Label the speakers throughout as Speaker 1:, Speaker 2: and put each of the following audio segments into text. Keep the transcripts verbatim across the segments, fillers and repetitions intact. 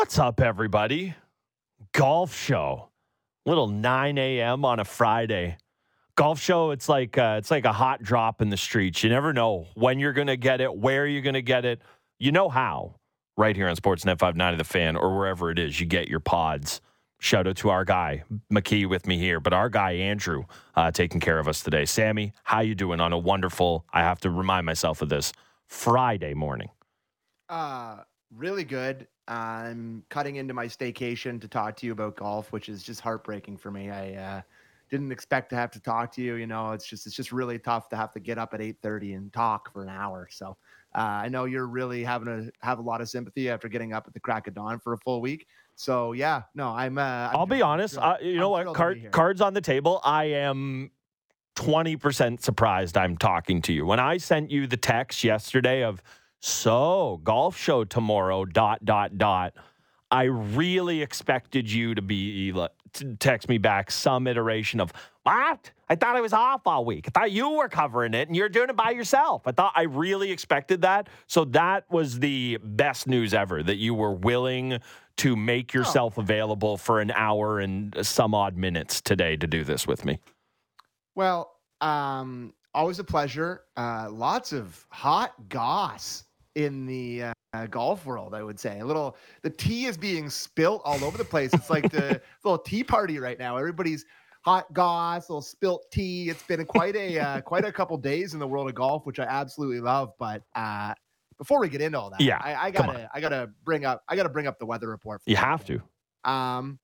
Speaker 1: What's up, everybody? Golf show. Little nine a.m. on a Friday. Golf show, it's like uh, it's like a hot drop in the streets. You never know when you're going to get it, where you're going to get it. You know how. Right here on Sportsnet five ninety The Fan, or wherever it is you get your pods. Shout out to our guy, McKee, with me here. But our guy, Andrew, uh, taking care of us today. Sammy, how you doing on a wonderful, I have to remind myself of this, Friday morning?
Speaker 2: Uh, really good. I'm cutting into my staycation to talk to you about golf, which is just heartbreaking for me. I uh, didn't expect to have to talk to you. You know, it's just it's just really tough to have to get up at eight thirty and talk for an hour. So uh, I know you're really having to have a lot of sympathy after getting up at the crack of dawn for a full week. So yeah, no, I'm. Uh, I'm
Speaker 1: I'll be honest. Uh, you know what? Card, cards on the table. I am twenty percent surprised I'm talking to you. When I sent you the text yesterday of, so golf show tomorrow, dot, dot, dot, I really expected you to be to text me back some iteration of, what? I thought I was off all week. I thought you were covering it and you're doing it by yourself. I thought I really expected that. So that was the best news ever, that you were willing to make yourself oh. available for an hour and some odd minutes today to do this with me.
Speaker 2: Well, um, always a pleasure. Uh, lots of hot goss in the uh, golf world, I would say. A little, the tea is being spilt all over the place. It's like the little tea party right now. Everybody's hot goss, little spilt tea. It's been quite a uh, quite a couple days in the world of golf, which I absolutely love. But uh, before we get into all that,
Speaker 1: yeah,
Speaker 2: I, I gotta I gotta bring up I gotta bring up the weather report. For
Speaker 1: you have to.
Speaker 2: Um.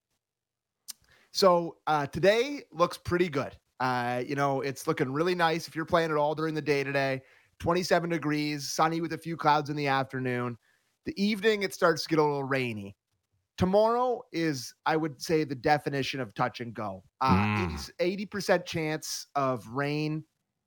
Speaker 2: So uh, today looks pretty good. Uh, you know, it's looking really nice if you're playing it all during the day today. twenty-seven degrees, sunny with a few clouds in the afternoon. The evening, it starts to get a little rainy. Tomorrow is, I would say, the definition of touch and go. Uh, mm. eighty percent chance of rain.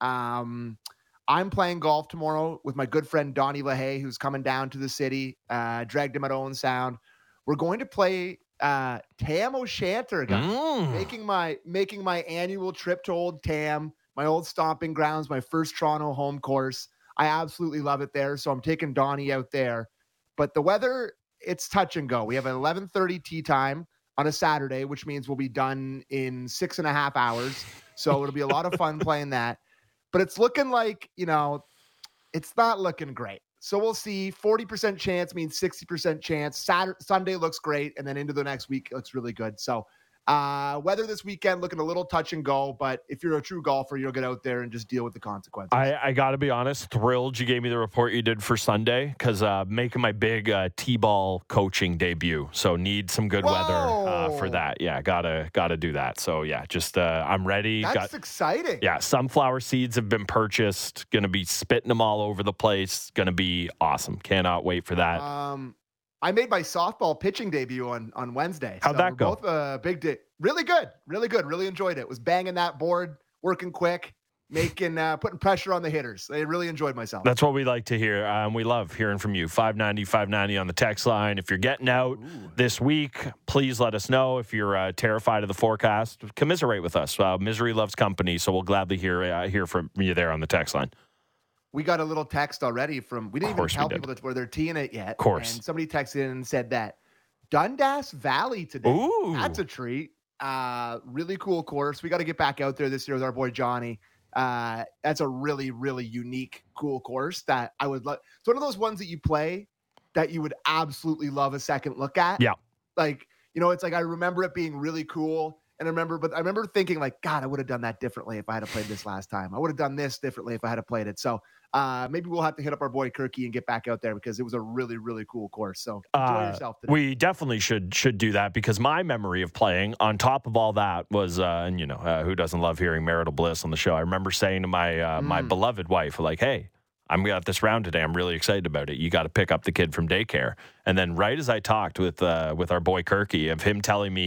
Speaker 2: Um, I'm playing golf tomorrow with my good friend Donnie LaHaye, who's coming down to the city. Uh, dragged him at Owen Sound. We're going to play uh, Tam O'Shanter, guys. Mm. Making my making my annual trip to Old Tam, my old stomping grounds, my first Toronto home course. I absolutely love it there, so I'm taking Donnie out there. But the weather, it's touch and go. We have an eleven thirty tee time on a Saturday, which means we'll be done in six and a half hours. So it'll be a lot of fun playing that. But it's looking like, you know, it's not looking great. So we'll see. forty percent chance means sixty percent chance. Saturday, Sunday looks great, and then into the next week, it looks really good. So Uh, weather this weekend looking a little touch and go, but if you're a true golfer, you'll get out there and just deal with the consequences.
Speaker 1: I, I got to be honest, thrilled you gave me the report you did for Sunday, because uh, making my big uh, T-ball coaching debut, so need some good
Speaker 2: Whoa.
Speaker 1: weather uh, for that. Yeah, gotta gotta do that. So yeah, just uh, I'm ready.
Speaker 2: That's
Speaker 1: got,
Speaker 2: exciting.
Speaker 1: Yeah, sunflower seeds have been purchased. Going to be spitting them all over the place. Going to be awesome. Cannot wait for that.
Speaker 2: Um. I made my softball pitching debut on, on Wednesday.
Speaker 1: How'd
Speaker 2: so
Speaker 1: that
Speaker 2: we're
Speaker 1: go?
Speaker 2: Both a big day. Really good. Really good. Really enjoyed it. Was banging that board, working quick, making, uh, putting pressure on the hitters. I really enjoyed myself.
Speaker 1: That's what we like to hear. Um, we love hearing from you. five ninety, five ninety on the text line. If you're getting out Ooh. this week, please let us know. If you're uh, terrified of the forecast, commiserate with us. Uh, misery loves company, so we'll gladly hear, uh, hear from you there on the text line.
Speaker 2: We got a little text already from, we didn't even tell people that where they're teeing it yet.
Speaker 1: Of course.
Speaker 2: And somebody texted in and said that Dundas Valley today.
Speaker 1: Ooh.
Speaker 2: That's a treat. Uh, really cool course. We got to get back out there this year with our boy Johnny. Uh, that's a really, really unique, cool course that I would love. It's one of those ones that you play that you would absolutely love a second look at.
Speaker 1: Yeah.
Speaker 2: Like, you know, it's like, I remember it being really cool. And I remember, but I remember thinking like, God, I would have done that differently if I had played this last time. I would have done this differently if I had played it. So uh, maybe we'll have to hit up our boy Kirky and get back out there, because it was a really, really cool course. So enjoy
Speaker 1: uh,
Speaker 2: yourself today.
Speaker 1: We definitely should should do that, because my memory of playing on top of all that was, uh, and you know, uh, who doesn't love hearing marital bliss on the show? I remember saying to my uh, mm. my beloved wife, like, hey, I'm got this round today. I'm really excited about it. You got to pick up the kid from daycare. And then right as I talked with uh, with our boy Kirky, of him telling me,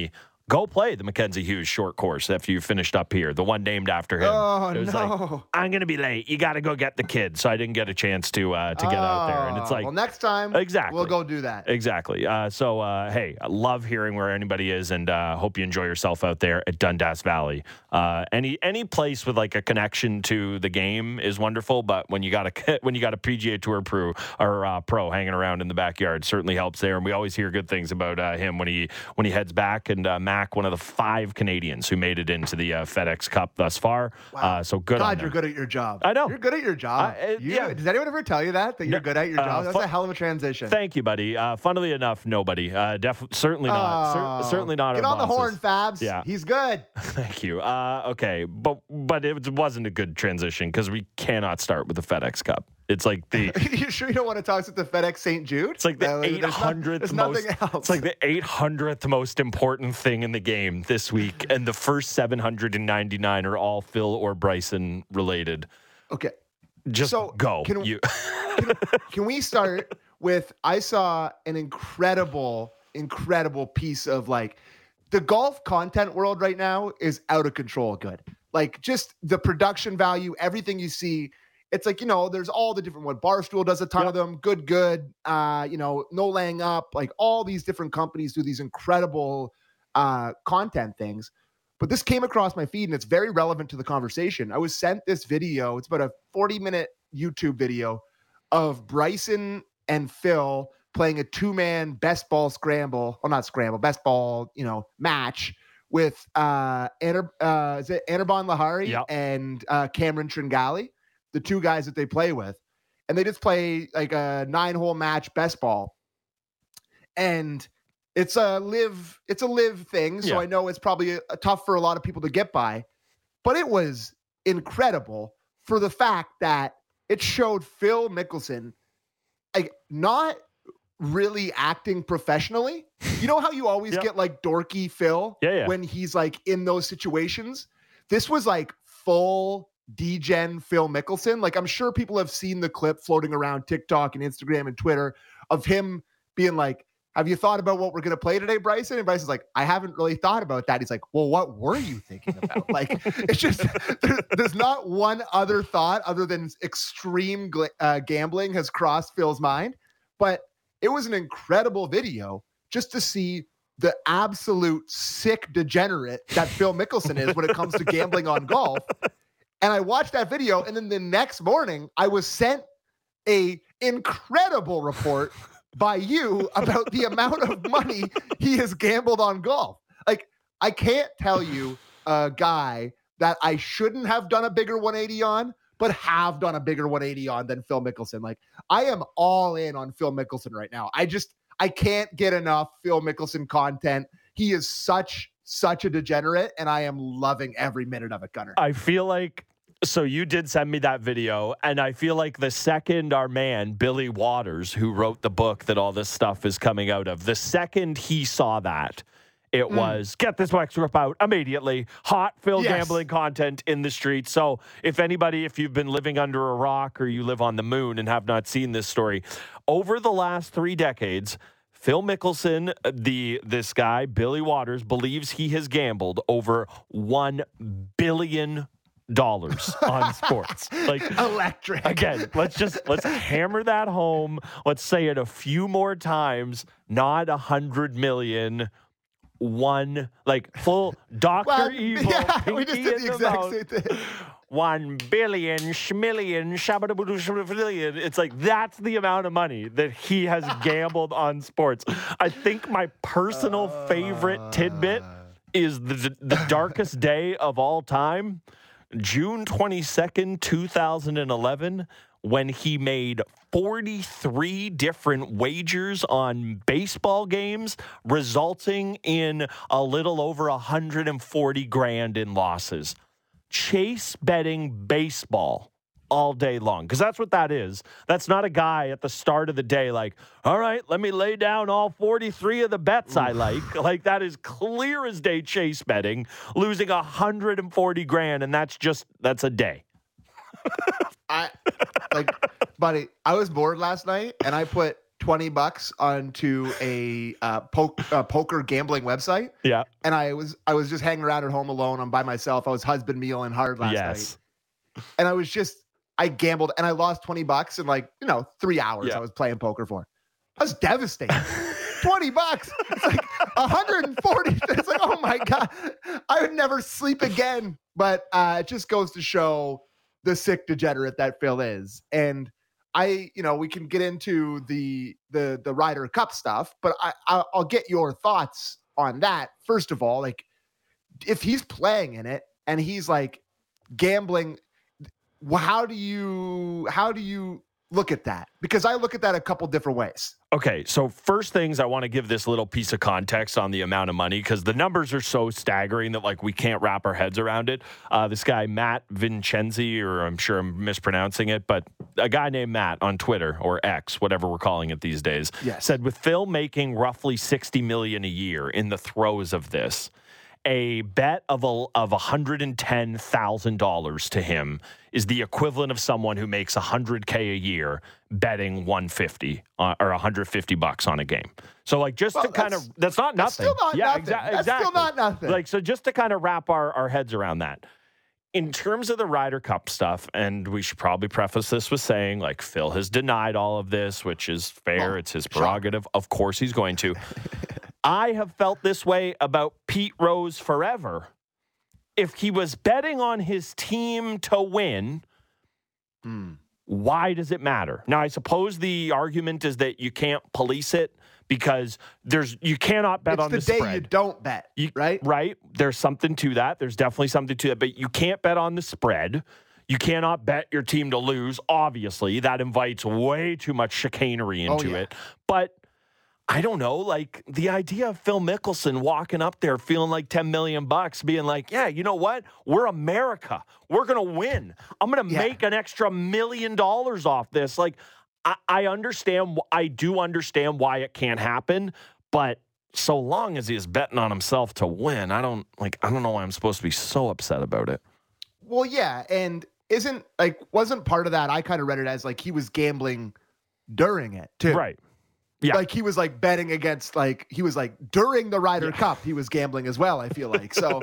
Speaker 1: Go play the Mackenzie Hughes short course after you finished up here, the one named after him.
Speaker 2: Oh,
Speaker 1: it was
Speaker 2: no.
Speaker 1: like, I'm going to be late. You got to go get the kids. So I didn't get a chance to uh, to get
Speaker 2: oh,
Speaker 1: out there. And it's like,
Speaker 2: well, next time,
Speaker 1: exactly.
Speaker 2: we'll go do that.
Speaker 1: Exactly. Uh, so, uh, hey, I love hearing where anybody is, and uh, hope you enjoy yourself out there at Dundas Valley. Uh, any any place with like a connection to the game is wonderful, but when you got a when you got a P G A Tour pro or uh, pro hanging around in the backyard, certainly helps there. And we always hear good things about uh, him when he when he heads back. And uh, Mac, one of the five Canadians who made it into the uh, FedEx Cup thus far.
Speaker 2: Wow.
Speaker 1: Uh, so good.
Speaker 2: God,
Speaker 1: on
Speaker 2: you're
Speaker 1: them.
Speaker 2: good at your job.
Speaker 1: I know
Speaker 2: you're good at your job.
Speaker 1: Uh, uh,
Speaker 2: you,
Speaker 1: yeah.
Speaker 2: Does anyone ever tell you that that you're
Speaker 1: No,
Speaker 2: good at your job?
Speaker 1: uh,
Speaker 2: That's
Speaker 1: fu-
Speaker 2: a hell of a transition.
Speaker 1: Thank you, buddy. Uh, funnily enough, nobody. Uh, def- certainly not.
Speaker 2: Oh,
Speaker 1: Cer- certainly not.
Speaker 2: Get
Speaker 1: our
Speaker 2: on the horn,
Speaker 1: bosses.
Speaker 2: Fabs.
Speaker 1: Yeah.
Speaker 2: He's good.
Speaker 1: Thank you. Uh, okay, but but it wasn't a good transition because we cannot start with the FedEx Cup. It's like the.
Speaker 2: You sure you don't want to talk about the FedEx Saint Jude?
Speaker 1: It's like the
Speaker 2: Uh,
Speaker 1: eight hundredth
Speaker 2: There's,
Speaker 1: most.
Speaker 2: nothing else.
Speaker 1: It's like the eight hundredth most important thing in the game this week, and the first seven hundred and ninety nine are all Phil or Bryson related.
Speaker 2: Okay.
Speaker 1: Just
Speaker 2: So,
Speaker 1: go.
Speaker 2: can-
Speaker 1: you.
Speaker 2: can, can we start with I saw an incredible, incredible piece of like the golf content world right now is out of control good. Like just the production value, everything you see. It's like, you know, there's all the different what Barstool does a ton
Speaker 1: Yep.
Speaker 2: of them. Good, good. Uh, you know, no laying up. Like all these different companies do these incredible uh, content things. But this came across my feed and it's very relevant to the conversation. I was sent this video. It's about a forty minute YouTube video of Bryson and Phil playing a two man best ball scramble. Well, not scramble, best ball, you know, match with uh, Anar- uh is it Anirban Lahari
Speaker 1: Yep.
Speaker 2: and uh, Cameron Tringali, the two guys that they play with. And they just play like a nine hole match best ball. And it's a live, it's a live thing. So
Speaker 1: Yeah.
Speaker 2: I know it's probably a, a tough for a lot of people to get by, but it was incredible for the fact that it showed Phil Mickelson like not really acting professionally. You know how you always
Speaker 1: Yep.
Speaker 2: get like dorky Phil
Speaker 1: Yeah, yeah.
Speaker 2: when he's like in those situations? This was like full D-gen Phil Mickelson. Like I'm sure people have seen the clip floating around TikTok and Instagram and Twitter of him being like, have you thought about what we're going to play today, Bryson? And Bryson's like, I haven't really thought about that. He's like, well, what were you thinking about? Like, it's just, there, there's not one other thought other than extreme gl- uh, gambling has crossed Phil's mind. But it was an incredible video just to see the absolute sick degenerate that Phil Mickelson is when it comes to gambling on golf. And I watched that video. And then the next morning, I was sent a incredible report by you about the amount of money he has gambled on golf. Like, I can't tell you a guy that I shouldn't have done a bigger one eighty on, but have done a bigger one eighty on than Phil Mickelson. Like, I am all in on Phil Mickelson right now. I just, I can't get enough Phil Mickelson content. He is such, such a degenerate, and I am loving every minute of it, Gunner.
Speaker 1: I feel like, so you did send me that video, and I feel like the second our man, Billy Waters, who wrote the book that all this stuff is coming out of, the second he saw that, it mm. was, get this wax rip out immediately. Hot Phil
Speaker 2: yes.
Speaker 1: gambling content in the street. So if anybody, if you've been living under a rock or you live on the moon and have not seen this story, over the last three decades, Phil Mickelson, the this guy, Billy Waters, believes he has gambled over one billion dollars on sports. Like
Speaker 2: electric.
Speaker 1: Again, let's just let's hammer that home. Let's say it a few more times. Not a hundred million. One like full Doctor
Speaker 2: well,
Speaker 1: Evil.
Speaker 2: Yeah, we just did the exact
Speaker 1: mouth.
Speaker 2: same thing.
Speaker 1: One billion, schmillion, shabadabadoo, it's like that's the amount of money that he has gambled on sports. I think my personal uh, favorite tidbit is the the darkest day of all time, June twenty-second, twenty eleven, when he made forty-three different wagers on baseball games, resulting in a little over one hundred forty grand in losses. Chase betting baseball all day long, because that's what that is. That's not a guy at the start of the day like, all right, let me lay down all forty-three of the bets Oof. I like. Like, that is clear as day chase betting, losing one hundred forty grand, and that's just, that's a day.
Speaker 2: I, like, buddy, I was bored last night, and I put twenty bucks onto a uh, po- uh, poker gambling website.
Speaker 1: Yeah.
Speaker 2: And I was I was just hanging around at home alone. I'm by myself. I was husband mealing hard last
Speaker 1: yes.
Speaker 2: night. And I was just, I gambled and I lost twenty bucks in like, you know, three hours
Speaker 1: yeah.
Speaker 2: I was playing poker for. I was devastated. twenty bucks. It's like one hundred forty. It's like, oh my God. I would never sleep again. But uh, it just goes to show the sick degenerate that Phil is. And I, you know, we can get into the the the Ryder Cup stuff, but I, I I'll get your thoughts on that. First of all, like if he's playing in it and he's like gambling, how do you how do you look at that? Because I look at that a couple different ways.
Speaker 1: Okay, so first things I want to give this little piece of context on the amount of money because the numbers are so staggering that like we can't wrap our heads around it. Uh, this guy Matt Vincenzi, or I'm sure I'm mispronouncing it, but a guy named Matt on Twitter or X, whatever we're calling it these days,
Speaker 2: yes.
Speaker 1: said with Phil making roughly sixty million dollars a year in the throes of this, a bet of a, of one hundred ten thousand dollars to him is the equivalent of someone who makes one hundred K a year betting one hundred fifty uh, or one hundred fifty bucks on a game. So like just
Speaker 2: well,
Speaker 1: to kind of that's not
Speaker 2: that's
Speaker 1: nothing.
Speaker 2: Still not
Speaker 1: yeah,
Speaker 2: nothing.
Speaker 1: Exa-
Speaker 2: that's
Speaker 1: exactly.
Speaker 2: still not nothing.
Speaker 1: Like so just to kind of wrap our, our heads around that. In terms of the Ryder Cup stuff, and we should probably preface this with saying, like, Phil has denied all of this, which is fair. Oh, it's his prerogative. Sure. Of course he's going to. I have felt this way about Pete Rose forever. If he was betting on his team to win, mm. why does it matter? Now, I suppose the argument is that you can't police it because there's you cannot bet
Speaker 2: it's
Speaker 1: on
Speaker 2: the,
Speaker 1: the
Speaker 2: day
Speaker 1: spread.
Speaker 2: You don't bet,
Speaker 1: you,
Speaker 2: right?
Speaker 1: Right. There's something to that. There's definitely something to that. But you can't bet on the spread. You cannot bet your team to lose. Obviously, that invites way too much chicanery into oh, yeah. it. But I don't know, like the idea of Phil Mickelson walking up there feeling like ten million bucks, being like, yeah, you know what? We're America. We're going to win. I'm going to yeah. make an extra million dollars off this. Like, I, I understand. I do understand why it can't happen, but so long as he is betting on himself to win, I don't like, I don't know why I'm supposed to be so upset about it.
Speaker 2: Well, yeah. And isn't like, wasn't part of that. I kind of read it as like he was gambling during it too.
Speaker 1: Right. Yeah.
Speaker 2: Like he was like betting against, like he was like during the Ryder yeah. Cup, he was gambling as well, I feel like. So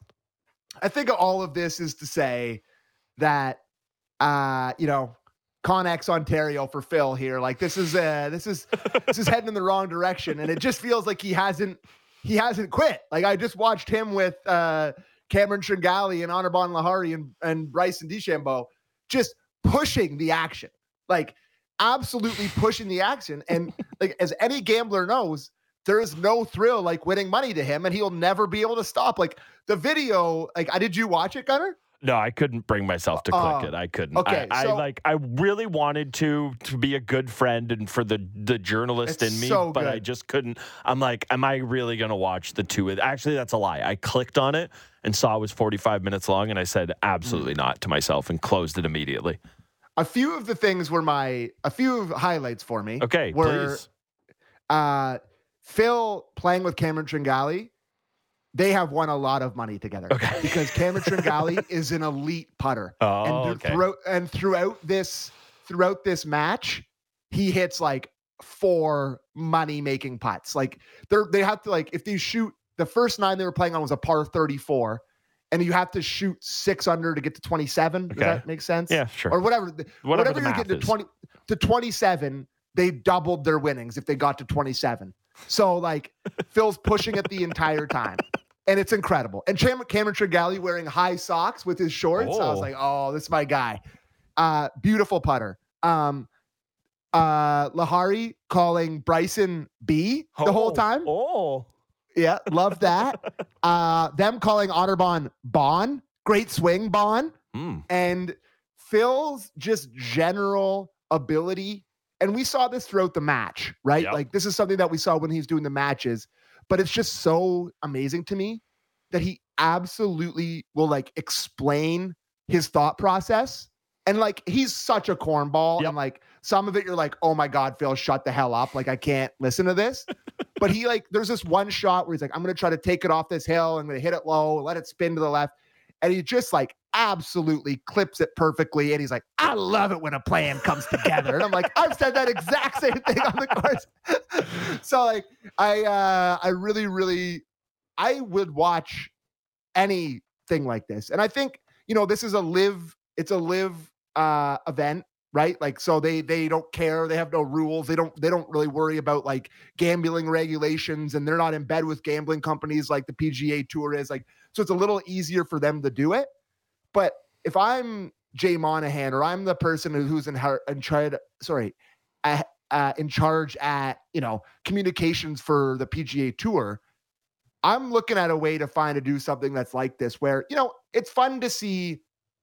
Speaker 2: I think all of this is to say that, uh, you know, Connex Ontario for Phil here. Like this is, uh, this is, this is heading in the wrong direction. And it just feels like he hasn't, he hasn't quit. Like I just watched him with uh, Cameron Tringali and Anirban Lahiri and, and Bryson DeChambeau just pushing the action. Like, absolutely pushing the action. And like as any gambler knows, there is no thrill like winning money to him, and he'll never be able to stop. Like the video, like I did you watch it, Gunnar?
Speaker 1: No, I couldn't bring myself to click
Speaker 2: uh,
Speaker 1: it. I couldn't.
Speaker 2: Okay,
Speaker 1: I,
Speaker 2: so,
Speaker 1: I like I really wanted to to be a good friend and for the the journalist in me,
Speaker 2: so
Speaker 1: but
Speaker 2: good.
Speaker 1: I just couldn't. I'm like, am I really gonna watch the two? Actually, that's a lie. I clicked on it and saw it was forty-five minutes long, and I said absolutely mm. not to myself and closed it immediately.
Speaker 2: A few of the things were my, a few of highlights for me.
Speaker 1: Okay,
Speaker 2: were,
Speaker 1: please.
Speaker 2: Uh, Phil playing with Cameron Tringali, they have won a lot of money together.
Speaker 1: Okay.
Speaker 2: Because Cameron Tringali is an elite putter.
Speaker 1: Oh,
Speaker 2: and
Speaker 1: okay.
Speaker 2: Throughout, and throughout this, throughout this match, he hits like four money-making putts. Like they're, they have to like, if they shoot, the first nine they were playing on was a par thirty-four. And you have to shoot six under to get to twenty-seven. Does okay. that make sense?
Speaker 1: Yeah, sure.
Speaker 2: Or whatever.
Speaker 1: Whatever,
Speaker 2: whatever you're getting to twenty to twenty-seven, they doubled their winnings if they got to twenty-seven. So like Phil's pushing it the entire time. And it's incredible. And Cameron Tringali wearing high socks with his shorts. Oh. I was like, oh, this is my guy. Uh, beautiful putter. Um, uh, Lahiri calling Bryson B the
Speaker 1: oh.
Speaker 2: whole time.
Speaker 1: Oh.
Speaker 2: Yeah, love that. Uh, them calling Otterbahn Bon. Great swing, Bon.
Speaker 1: Mm.
Speaker 2: And Phil's just general ability. And we saw this throughout the match, right?
Speaker 1: Yep.
Speaker 2: Like this is something that we saw when he's doing the matches. But it's just so amazing to me that he absolutely will like explain his thought process. And like, he's such a cornball.
Speaker 1: Yep.
Speaker 2: And like some of it, you're like, oh my God, Phil, shut the hell up. Like, I can't listen to this. But he like, there's this one shot where he's like, I'm going to try to take it off this hill. I'm going to hit it low, let it spin to the left. And he just like absolutely clips it perfectly. And he's like, I love it when a plan comes together. And I'm like, I've said that exact same thing on the course. So like, I, uh, I really, really, I would watch anything like this. And I think, you know, this is a live, it's a live uh, event, right? Like, so they, they don't care. They have no rules. They don't, they don't really worry about like gambling regulations, and they're not in bed with gambling companies like the P G A Tour is. Like, so it's a little easier for them to do it. But if I'm Jay Monahan, or I'm the person who's in, in charge, sorry, uh, uh, in charge at, you know, communications for the P G A Tour, I'm looking at a way to find to do something that's like this, where, you know, it's fun to see.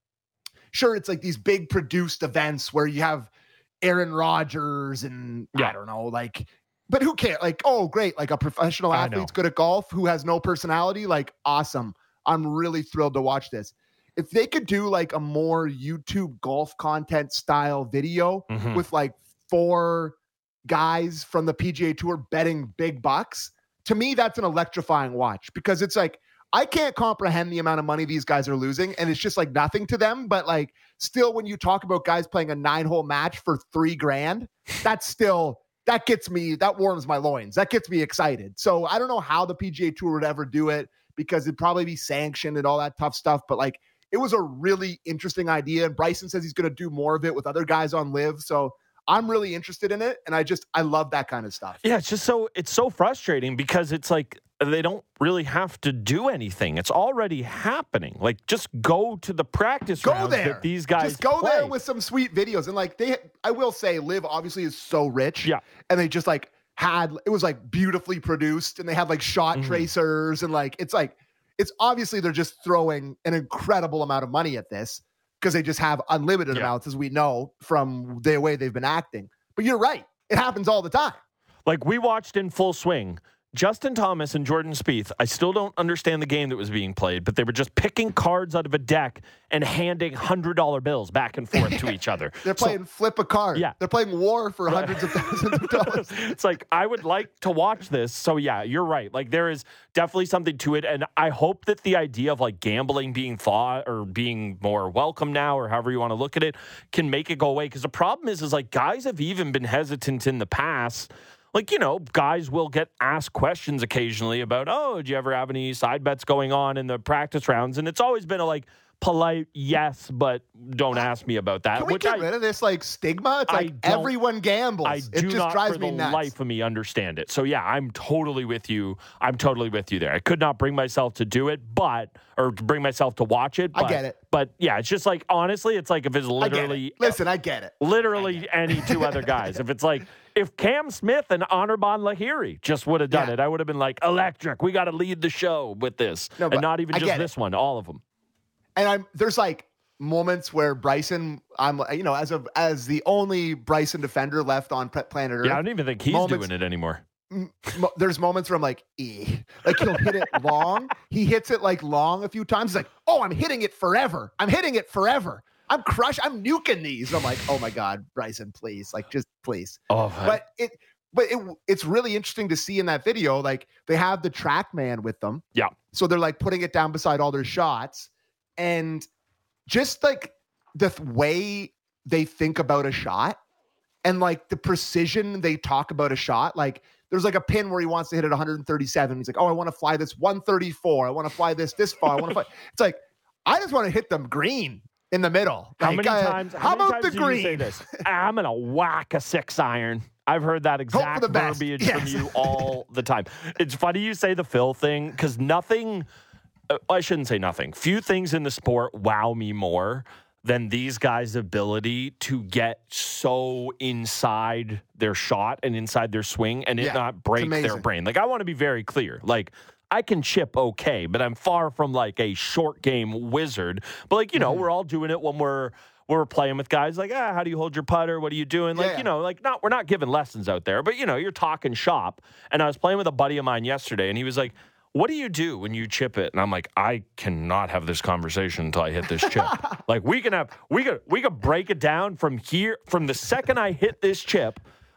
Speaker 2: Sure, it's like these big produced events where you have Aaron Rodgers and yeah. I don't know, like, but who cares? Like, oh, great. Like a professional athlete's good at golf who has no personality. Like, awesome. I'm really thrilled to watch this. If they could do like a more YouTube golf content style video mm-hmm. with like four guys from the P G A Tour betting big bucks, to me, that's an electrifying watch, because it's like, I can't comprehend the amount of money these guys are losing, and it's just like nothing to them. But like, still, when you talk about guys playing a nine hole match for three grand, that's still, that gets me, that warms my loins. That gets me excited. So I don't know how the P G A Tour would ever do it, because it'd probably be sanctioned and all that tough stuff. But like, it was a really interesting idea. And Bryson says he's going to do more of it with other guys on Live. So I'm really interested in it. And I just, I love that kind of stuff.
Speaker 1: Yeah. It's just so, it's so frustrating, because it's like, they don't really have to do anything. It's already happening. Like, just go to the practice
Speaker 2: go
Speaker 1: rounds
Speaker 2: there.
Speaker 1: that these guys
Speaker 2: Just go
Speaker 1: play.
Speaker 2: there with some sweet videos. And like, they, I will say, Live obviously is so rich.
Speaker 1: Yeah.
Speaker 2: And they just like had, it was like beautifully produced, and they had like shot mm-hmm. tracers, and like, it's like, it's obviously they're just throwing an incredible amount of money at this, because they just have unlimited yeah. amounts, as we know from the way they've been acting. But you're right. It happens all the time.
Speaker 1: Like, we watched in full swing, Justin Thomas and Jordan Spieth. I still don't understand the game that was being played, but they were just picking cards out of a deck and handing one hundred dollar bills back and forth to each other.
Speaker 2: They're playing so, flip a card.
Speaker 1: Yeah.
Speaker 2: They're playing war for hundreds of thousands of dollars.
Speaker 1: It's like, I would like to watch this. So yeah, you're right. Like, there is definitely something to it. And I hope that the idea of like gambling being thought or being more welcome now, or however you want to look at it, can make it go away. Because the problem is, is like, guys have even been hesitant in the past. Like, you know, guys will get asked questions occasionally about, oh, did you ever have any side bets going on in the practice rounds? And it's always been a like polite yes, but don't ask me about that.
Speaker 2: Can we
Speaker 1: which
Speaker 2: get
Speaker 1: I,
Speaker 2: rid of this like stigma? It's like everyone gambles.
Speaker 1: I
Speaker 2: it
Speaker 1: do
Speaker 2: just
Speaker 1: not
Speaker 2: drives
Speaker 1: for
Speaker 2: me
Speaker 1: the
Speaker 2: nuts.
Speaker 1: life of me understand it. So yeah, I'm totally with you. I'm totally with you there. I could not bring myself to do it, but or to bring myself to watch it. But,
Speaker 2: I get it.
Speaker 1: But yeah, it's just like, honestly, it's like if it's literally
Speaker 2: I listen, I get it.
Speaker 1: Literally
Speaker 2: get it.
Speaker 1: any two other guys. If it's like, if Cam Smith and Anirban Lahiri just would have done yeah. it, I would have been like, electric. We got to lead the show with this. No, and not even I just this it. one, all of them.
Speaker 2: And I'm there's like moments where Bryson, I'm you know, as a as the only Bryson defender left on planet Earth.
Speaker 1: Yeah, I don't even think he's moments, doing it anymore.
Speaker 2: M- there's moments where I'm like, eh. Like, he'll hit it long. He hits it like long a few times. He's like, oh, I'm hitting it forever. I'm hitting it forever. I'm crush. I'm nuking these. I'm like, oh my God, Bryson, please, like, just please.
Speaker 1: Oh,
Speaker 2: but it, but it, it's really interesting to see in that video. Like, they have the TrackMan with them.
Speaker 1: Yeah.
Speaker 2: So they're like putting it down beside all their shots, and just like the th- way they think about a shot, and like the precision they talk about a shot. Like, there's like a pin where he wants to hit it one thirty-seven. He's like, oh, I want to fly this one thirty-four. I want to fly this this far. I want to fly. It's like, I just want to hit them green in the middle.
Speaker 1: How
Speaker 2: like,
Speaker 1: many
Speaker 2: uh,
Speaker 1: times? How,
Speaker 2: how
Speaker 1: many
Speaker 2: about
Speaker 1: times
Speaker 2: the
Speaker 1: do
Speaker 2: green?
Speaker 1: You say this? I'm gonna whack a six iron. I've heard that exact verbiage yes. from you all the time. It's funny you say the Phil thing, because nothing. Uh, I shouldn't say nothing. Few things in the sport wow me more than these guys' ability to get so inside their shot and inside their swing and it
Speaker 2: yeah,
Speaker 1: not break their brain. Like, I want to be very clear. Like, I can chip okay, but I'm far from like a short game wizard. But like, you know, mm-hmm. we're all doing it when we're we're playing with guys like, ah, how do you hold your putter? What are you doing? Like, yeah. you know, like not we're not giving lessons out there, but you know, you're talking shop. And I was playing with a buddy of mine yesterday, and he was like, what do you do when you chip it? And I'm like, I cannot have this conversation until I hit this chip. Like, we can have, we could, we could break it down from here, from the second I hit this chip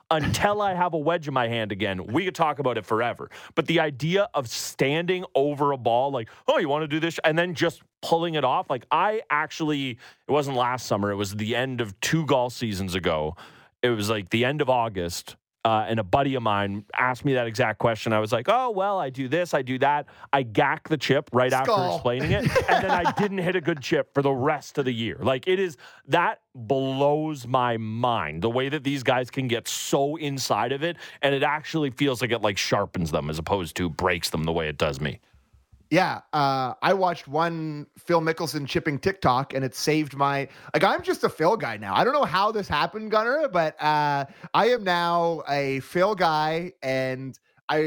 Speaker 1: until I have a wedge in my hand again, we could talk about it forever. But the idea of standing over a ball, like, oh, you want to do this? And then just pulling it off. Like, I actually, it wasn't last summer. It was the end of two golf seasons ago. It was like the end of August. Uh, and a buddy of mine asked me that exact question. I was like, oh, well, I do this, I do that. I gack the chip right
Speaker 2: Skull.
Speaker 1: after explaining it. And then I didn't hit a good chip for the rest of the year. Like, it is, that blows my mind, the way that these guys can get so inside of it. And it actually feels like it like sharpens them as opposed to breaks them the way it does me.
Speaker 2: Yeah, uh, I watched one Phil Mickelson chipping TikTok, and it saved my. Like, I'm just a Phil guy now. I don't know how this happened, Gunnar, but uh, I am now a Phil guy, and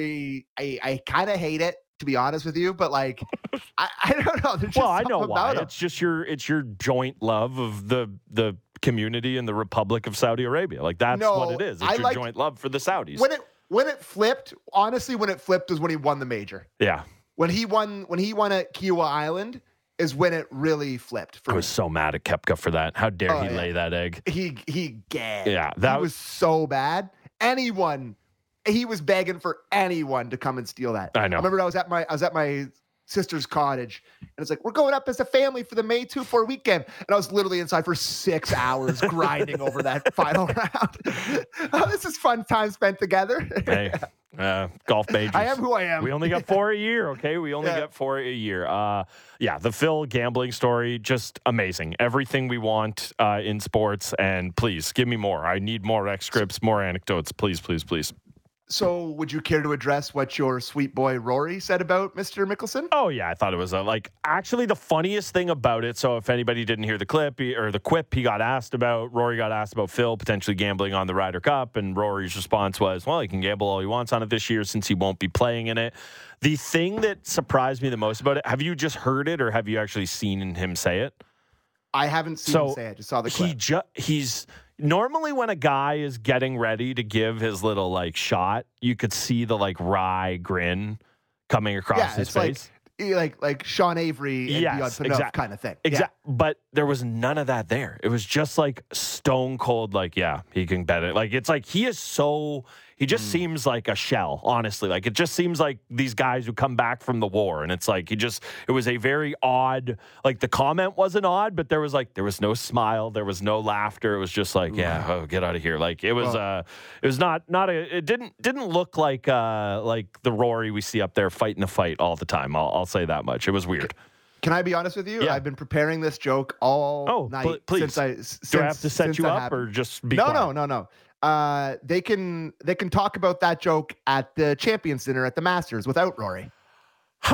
Speaker 2: I I, I kind of hate it, to be honest with you. But like, I, I don't know. There's just
Speaker 1: well, I know why.
Speaker 2: him.
Speaker 1: It's just your it's your joint love of the the community in the Republic of Saudi Arabia. Like, that's
Speaker 2: no,
Speaker 1: what it is. It's
Speaker 2: I
Speaker 1: your
Speaker 2: like,
Speaker 1: joint love for the Saudis.
Speaker 2: When it when it flipped, honestly, when it flipped was when he won the major.
Speaker 1: Yeah.
Speaker 2: When he won, when he won at Kiawah Island, is when it really flipped. For
Speaker 1: I was
Speaker 2: me.
Speaker 1: so mad at Koepka for that. How dare
Speaker 2: oh,
Speaker 1: he
Speaker 2: yeah.
Speaker 1: lay that egg?
Speaker 2: He he gagged.
Speaker 1: Yeah, that
Speaker 2: he was so bad. Anyone, he was begging for anyone to come and steal that.
Speaker 1: I know.
Speaker 2: I remember I was at my I was at my sister's cottage, and it's like, we're going up as a family for the May two four weekend, and I was literally inside for six hours grinding over that final round. Oh, this is fun time spent together.
Speaker 1: Hey. Uh, golf majors.
Speaker 2: I am who I am.
Speaker 1: We only got four a year, okay? We only
Speaker 2: Yeah.
Speaker 1: get four a year. Uh, yeah, the Phil gambling story, just amazing. Everything we want uh, in sports, and please, give me more. I need more excerpts, more anecdotes. Please, please, please.
Speaker 2: So would you care to address what your sweet boy Rory said about Mister Mickelson?
Speaker 1: Oh, yeah, I thought it was, a, like, actually the funniest thing about it, so if anybody didn't hear the clip, he, or the quip he got asked about, Rory got asked about Phil potentially gambling on the Ryder Cup, and Rory's response was, well, he can gamble all he wants on it this year since he won't be playing in it. The thing that surprised me the most about it, have you just heard it, or have you actually seen him say it?
Speaker 2: I haven't seen
Speaker 1: so
Speaker 2: him say it. I just saw the clip.
Speaker 1: He ju- he's... Normally when a guy is getting ready to give his little, like, shot, you could see the, like, wry grin coming across
Speaker 2: yeah,
Speaker 1: his
Speaker 2: it's
Speaker 1: face.
Speaker 2: Like, like like Sean Avery and
Speaker 1: Yes,
Speaker 2: Dion Phaneuf
Speaker 1: exact-
Speaker 2: kind of thing.
Speaker 1: Exactly. But there was none of that there. It was just, like, stone cold, like, yeah, he can bet it. Like, it's like he is so... He just mm. seems like a shell, honestly. Like, it just seems like these guys who come back from the war. And it's like, he just, it was a very odd, like, the comment wasn't odd, but there was like, there was no smile. There was no laughter. It was just like, yeah, oh, get out of here. Like, it was,
Speaker 2: well,
Speaker 1: uh, it was not, not a, it didn't, didn't look like, uh, like the Rory we see up there fighting a fight all the time. I'll, I'll say that much. It was weird.
Speaker 2: Can I be honest with you?
Speaker 1: Yeah.
Speaker 2: I've been preparing this joke all
Speaker 1: oh,
Speaker 2: night.
Speaker 1: Pl- please.
Speaker 2: Since I, since,
Speaker 1: Do I have to set you up
Speaker 2: happened.
Speaker 1: or just be
Speaker 2: No,
Speaker 1: quiet?
Speaker 2: no, no, no. Uh, they can they can talk about that joke at the Champions Dinner at the Masters without Rory.
Speaker 1: Ha!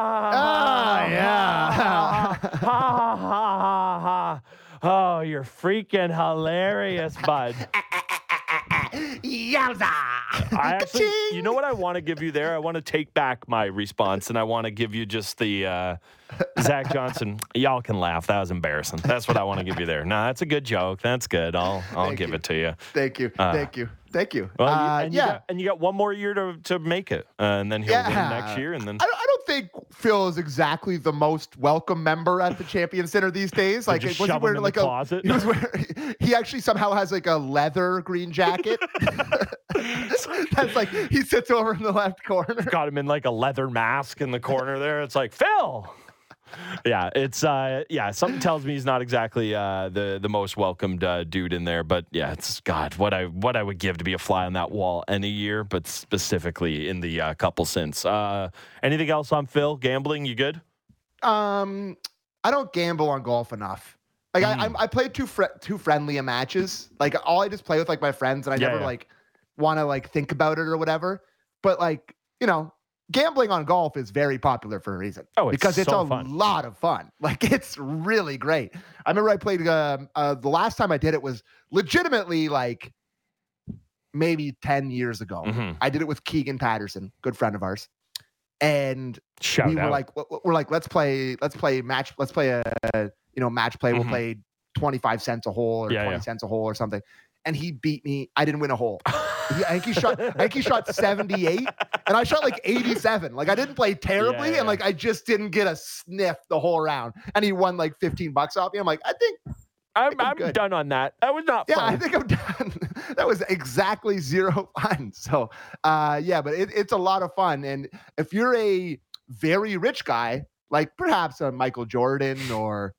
Speaker 2: Ah, yeah.
Speaker 1: Ha, ha, ha, ha, ha. Oh, you're freaking hilarious, bud.
Speaker 2: Yowza!
Speaker 1: I actually, you know what I want to give you there? I want to take back my response, and I want to give you just the uh, Zach Johnson. Y'all can laugh. That was embarrassing. That's what I want to give you there. No, that's a good joke. That's good. I'll I'll
Speaker 2: Thank
Speaker 1: give
Speaker 2: you.
Speaker 1: it to you.
Speaker 2: Thank you.
Speaker 1: Uh,
Speaker 2: Thank you. Thank you.
Speaker 1: Well, you-
Speaker 2: uh,
Speaker 1: and you
Speaker 2: yeah.
Speaker 1: got, and you got one more year to to make it, uh, and then he'll
Speaker 2: Yeah.
Speaker 1: win next year, and then
Speaker 2: I don't, I don't think Phil is exactly the most welcome member at the Champions Dinner these days.
Speaker 1: They
Speaker 2: Like,
Speaker 1: just
Speaker 2: was he
Speaker 1: shove him
Speaker 2: wearing
Speaker 1: in
Speaker 2: like
Speaker 1: the
Speaker 2: a
Speaker 1: closet.
Speaker 2: He was wearing, he actually somehow has like a leather green jacket. That's like he sits over in the left corner.
Speaker 1: got him in like a leather mask in the corner there. It's like, Phil. Yeah, it's uh yeah, something tells me he's not exactly uh the the most welcomed uh, dude in there, but yeah, it's God, what I what I would give to be a fly on that wall any year, but specifically in the uh, couple since. Uh anything else on Phil? Gambling, you good?
Speaker 2: Um, I don't gamble on golf enough. Like
Speaker 1: Mm.
Speaker 2: I, I I play too fr- too friendly matches. Like all I just play with like my friends, and I
Speaker 1: Yeah,
Speaker 2: never
Speaker 1: yeah.
Speaker 2: like want to like think about it or whatever. But like you know, gambling on golf is very popular for a reason.
Speaker 1: Oh, it's
Speaker 2: because it's
Speaker 1: so
Speaker 2: a
Speaker 1: fun.
Speaker 2: lot of fun. Like it's really great. I remember I played um, uh, the last time I did it was legitimately like maybe ten years ago.
Speaker 1: Mhm.
Speaker 2: I did it with Keegan Patterson, good friend of ours, and
Speaker 1: Shout
Speaker 2: we were
Speaker 1: out.
Speaker 2: like, we're like, let's play, let's play match, let's play a, you know, match play. We'll
Speaker 1: Mhm.
Speaker 2: play twenty-five cents a hole or
Speaker 1: Yeah,
Speaker 2: twenty
Speaker 1: yeah.
Speaker 2: cents a hole or something. And he beat me. I didn't win a hole. He, I think he shot, I think he shot seventy-eight and I shot like eighty-seven. Like I didn't play terribly.
Speaker 1: Yeah, yeah.
Speaker 2: And like, I just didn't get a sniff the whole round. And he won like fifteen bucks off me. I'm like, I think,
Speaker 1: I'm, I'm, I'm done on that. That was not
Speaker 2: yeah,
Speaker 1: fun.
Speaker 2: I think I'm done. That was exactly zero fun. So, uh, yeah, but it, it's a lot of fun. And if you're a very rich guy, like perhaps a Michael Jordan or,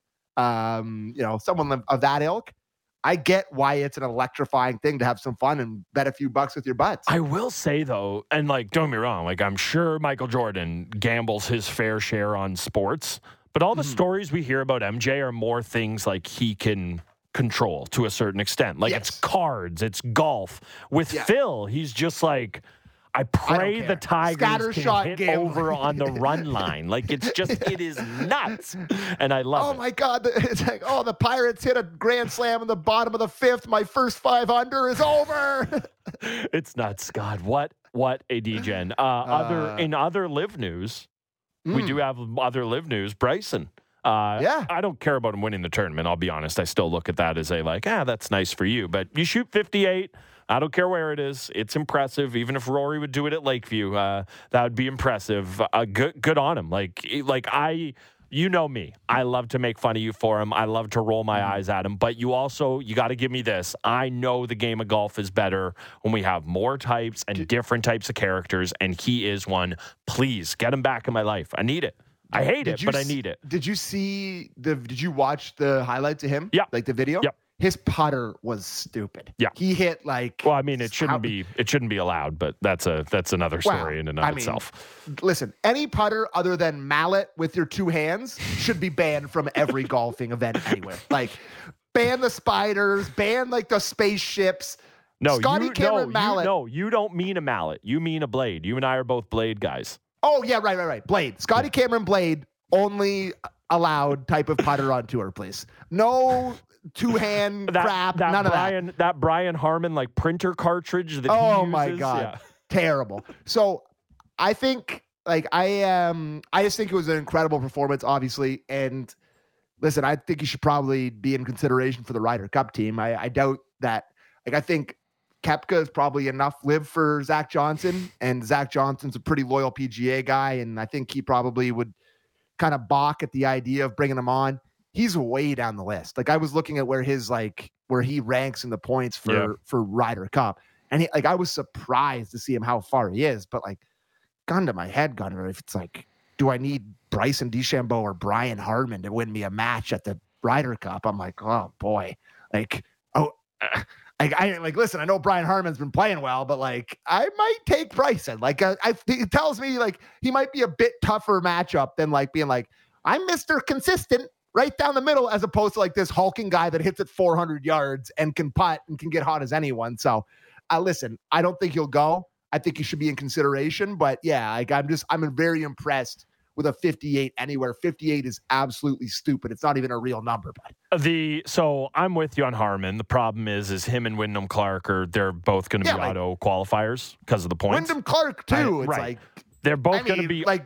Speaker 2: um, you know, someone of, of that ilk, I get why it's an electrifying thing to have some fun and bet a few bucks with your butts.
Speaker 1: I will say, though, and like, don't get me wrong, like, I'm sure Michael Jordan gambles his fair share on sports, but all the mm-hmm. stories we hear about M J are more things like he can control to a certain extent. Like, yes. it's cards, it's golf. With yeah. Phil, he's just like, I pray I the Tigers Scatter can shot hit gambling. Over on the run line. Like, it's just, it is nuts. And I love
Speaker 2: oh
Speaker 1: it.
Speaker 2: Oh, my God. It's like, oh, the Pirates hit a grand slam in the bottom of the fifth. My first five under is over.
Speaker 1: It's nuts. God, what, what a D-gen. Uh, uh, other In other live news, mm. we do have other live news. Bryson. Uh, yeah. I don't care about him winning the tournament. I'll be honest. I still look at that as a like, ah, that's nice for you. But you shoot fifty-eight. I don't care where it is. It's impressive. Even if Rory would do it at Lakeview, uh, that would be impressive. Uh, good, good on him. Like, like I, you know me. I love to make fun of you for him. I love to roll my eyes at him. But you also, you got to give me this. I know the game of golf is better when we have more types and different types of characters, and he is one. Please get him back in my life. I need it. I hate did it, but I need it.
Speaker 2: Did you see the? Did you watch the highlights of him?
Speaker 1: Yeah,
Speaker 2: like the video.
Speaker 1: Yep.
Speaker 2: His putter was stupid.
Speaker 1: Yeah,
Speaker 2: he hit like.
Speaker 1: Well, I mean, it shouldn't how, be. It shouldn't be allowed, but that's a that's another story well, in and of I itself.
Speaker 2: Mean, listen, any putter other than mallet with your two hands should be banned from every golfing event anywhere. Like, ban the spiders, ban like the spaceships.
Speaker 1: No,
Speaker 2: Scotty
Speaker 1: you,
Speaker 2: Cameron
Speaker 1: no,
Speaker 2: mallet.
Speaker 1: You, no, you don't mean a mallet. You mean a blade. You and I are both blade guys.
Speaker 2: Oh yeah, right, right, right. Blade. Scotty Cameron blade. Only allowed type of putter on tour, please. No two-hand
Speaker 1: that,
Speaker 2: crap,
Speaker 1: that
Speaker 2: none
Speaker 1: Brian,
Speaker 2: of that.
Speaker 1: That Brian Harmon, like, printer cartridge that
Speaker 2: oh,
Speaker 1: he uses.
Speaker 2: my God.
Speaker 1: Yeah.
Speaker 2: Terrible. So I think, like, I um, I just think it was an incredible performance, obviously. And listen, I think he should probably be in consideration for the Ryder Cup team. I, I doubt that. Like, I think Koepka is probably enough live for Zach Johnson, and Zach Johnson's a pretty loyal P G A guy, and I think he probably would kind of balk at the idea of bringing him on. He's way down the list. Like, I was looking at where his like where he ranks in the points for yeah. for Ryder Cup, and he, like I was surprised to see him how far he is. But like, gun to my head, Gunner, if it's like, do I need Bryson DeChambeau or Brian Harmon to win me a match at the Ryder Cup? I'm like, oh boy, like oh. Uh, Like, I like listen. I know Brian Harmon's been playing well, but like I might take Bryson. Like uh, I, it tells me like he might be a bit tougher matchup than like being like I'm Mister Consistent right down the middle, as opposed to like this hulking guy that hits it four hundred yards and can putt and can get hot as anyone. So, uh, listen, I don't think he'll go. I think he should be in consideration. But yeah, like I'm just I'm very impressed with a fifty-eight anywhere. fifty-eight is absolutely stupid. It's not even a real number, but.
Speaker 1: The so I'm with you on Harmon. The problem is, is him and Wyndham Clark are they're both going to
Speaker 2: yeah,
Speaker 1: be
Speaker 2: like,
Speaker 1: auto qualifiers because of the points.
Speaker 2: Wyndham Clark too.
Speaker 1: I,
Speaker 2: it's
Speaker 1: right.
Speaker 2: like
Speaker 1: they're both going to be
Speaker 2: like.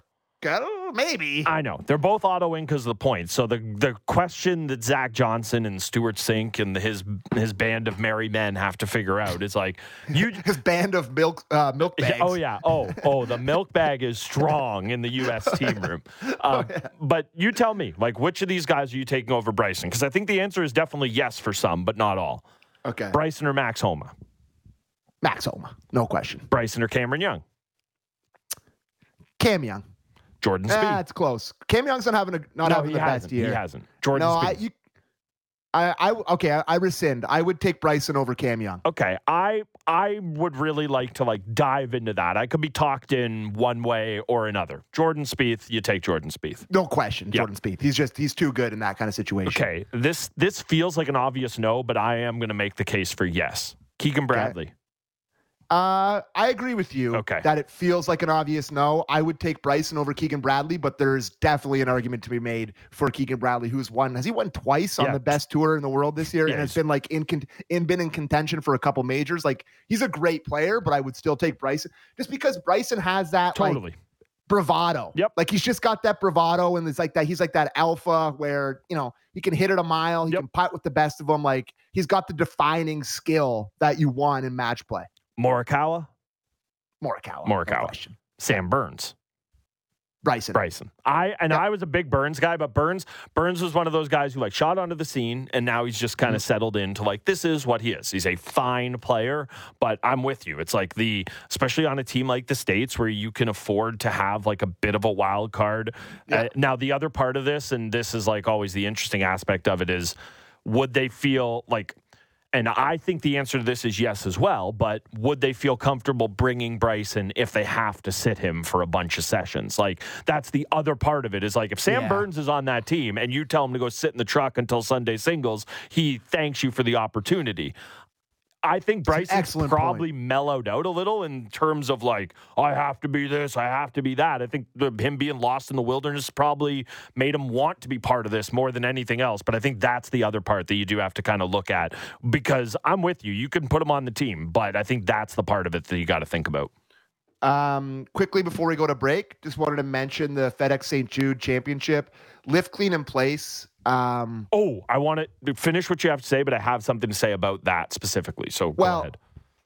Speaker 2: Maybe.
Speaker 1: I know. They're both autoing because of the points. So the the question that Zach Johnson and Stuart Sink and the, his his band of merry men have to figure out is like you
Speaker 2: his band of milk uh, milk bags.
Speaker 1: Oh yeah. Oh oh the milk bag is strong in the U S team room. Uh, oh, yeah. But you tell me, like, which of these guys are you taking over Bryson? Because I think the answer is definitely yes for some, but not all.
Speaker 2: Okay.
Speaker 1: Bryson or Max Homa?
Speaker 2: Max Homa, no question.
Speaker 1: Bryson or Cameron Young?
Speaker 2: Cam Young.
Speaker 1: Jordan Spieth.
Speaker 2: Ah, it's close. Cam Young's not having a not
Speaker 1: no,
Speaker 2: having the
Speaker 1: hasn't.
Speaker 2: best year.
Speaker 1: He hasn't. Jordan
Speaker 2: no,
Speaker 1: Spieth.
Speaker 2: I, you, I, I, okay, I, I rescind. I would take Bryson over Cam Young.
Speaker 1: Okay, I, I would really like to like dive into that. I could be talked in one way or another. Jordan Spieth, you take Jordan Spieth.
Speaker 2: No question, yep. Jordan Spieth. He's just he's too good in that kind of situation.
Speaker 1: Okay, this this feels like an obvious no, but I am going to make the case for yes. Keegan Bradley.
Speaker 2: Okay. Uh, I agree with you
Speaker 1: okay.
Speaker 2: that it feels like an obvious no. I would take Bryson over Keegan Bradley, but there's definitely an argument to be made for Keegan Bradley, who's won. Has he won twice on
Speaker 1: yeah.
Speaker 2: the best tour in the world this year?
Speaker 1: Yeah,
Speaker 2: and has been like in, in been in contention for a couple majors. Like, he's a great player, but I would still take Bryson just because Bryson has that
Speaker 1: totally
Speaker 2: like, bravado.
Speaker 1: Yep.
Speaker 2: Like, he's just got that bravado, and it's like that. He's like that alpha where, you know, he can hit it a mile. He
Speaker 1: yep.
Speaker 2: can putt with the best of them. Like, he's got the defining skill that you want in match play.
Speaker 1: Morikawa.
Speaker 2: Morikawa.
Speaker 1: Morikawa.
Speaker 2: No question.
Speaker 1: Sam Burns.
Speaker 2: Bryson.
Speaker 1: Bryson. I and
Speaker 2: yep.
Speaker 1: I was a big Burns guy, but Burns Burns was one of those guys who like shot onto the scene, and now he's just kind of mm-hmm. settled into like, this is what he is. He's a fine player, but I'm with you. It's like the, especially on a team like the States where you can afford to have like a bit of a wild card. Yep. Uh, now, the other part of this, and this is like always the interesting aspect of it, is would they feel like, and I think the answer to this is yes as well, but would they feel comfortable bringing Bryson if they have to sit him for a bunch of sessions? Like, that's the other part of it is like, if Sam yeah. Burns is on that team and you tell him to go sit in the truck until Sunday singles, he thanks you for the opportunity. I think Bryson's probably point. mellowed out a little in terms of like, I have to be this, I have to be that. I think the, him being lost in the wilderness probably made him want to be part of this more than anything else. But I think that's the other part that you do have to kind of look at, because I'm with you. You can put him on the team, but I think that's the part of it that you got to think about.
Speaker 2: Um, quickly before we go to break, just wanted to mention the FedEx Saint Jude Championship. Lift, clean, in place. Um,
Speaker 1: oh, I want to finish what you have to say, but I have something to say about that specifically. So
Speaker 2: well,
Speaker 1: go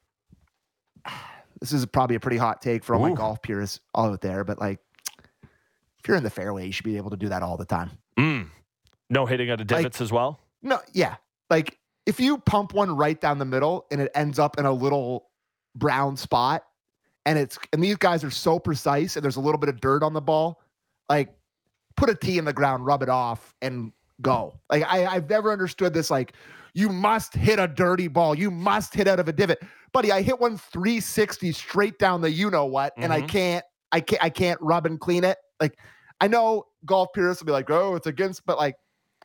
Speaker 1: ahead.
Speaker 2: This is probably a pretty hot take for all Ooh. my golf peers all out there, but like, if you're in the fairway, you should be able to do that all the time.
Speaker 1: Mm. No hitting at the divots like, as well?
Speaker 2: No, yeah. Like, if you pump one right down the middle and it ends up in a little brown spot, and it's and these guys are so precise, and there's a little bit of dirt on the ball, like, put a tee in the ground, rub it off, and go. Like, I, I've never understood this. Like, you must hit a dirty ball. You must hit out of a divot. Buddy, I hit one three sixty straight down the you-know-what, mm-hmm. and I can't, I can't, I can't rub and clean it. Like, I know golf purists will be like, oh, it's against, but like,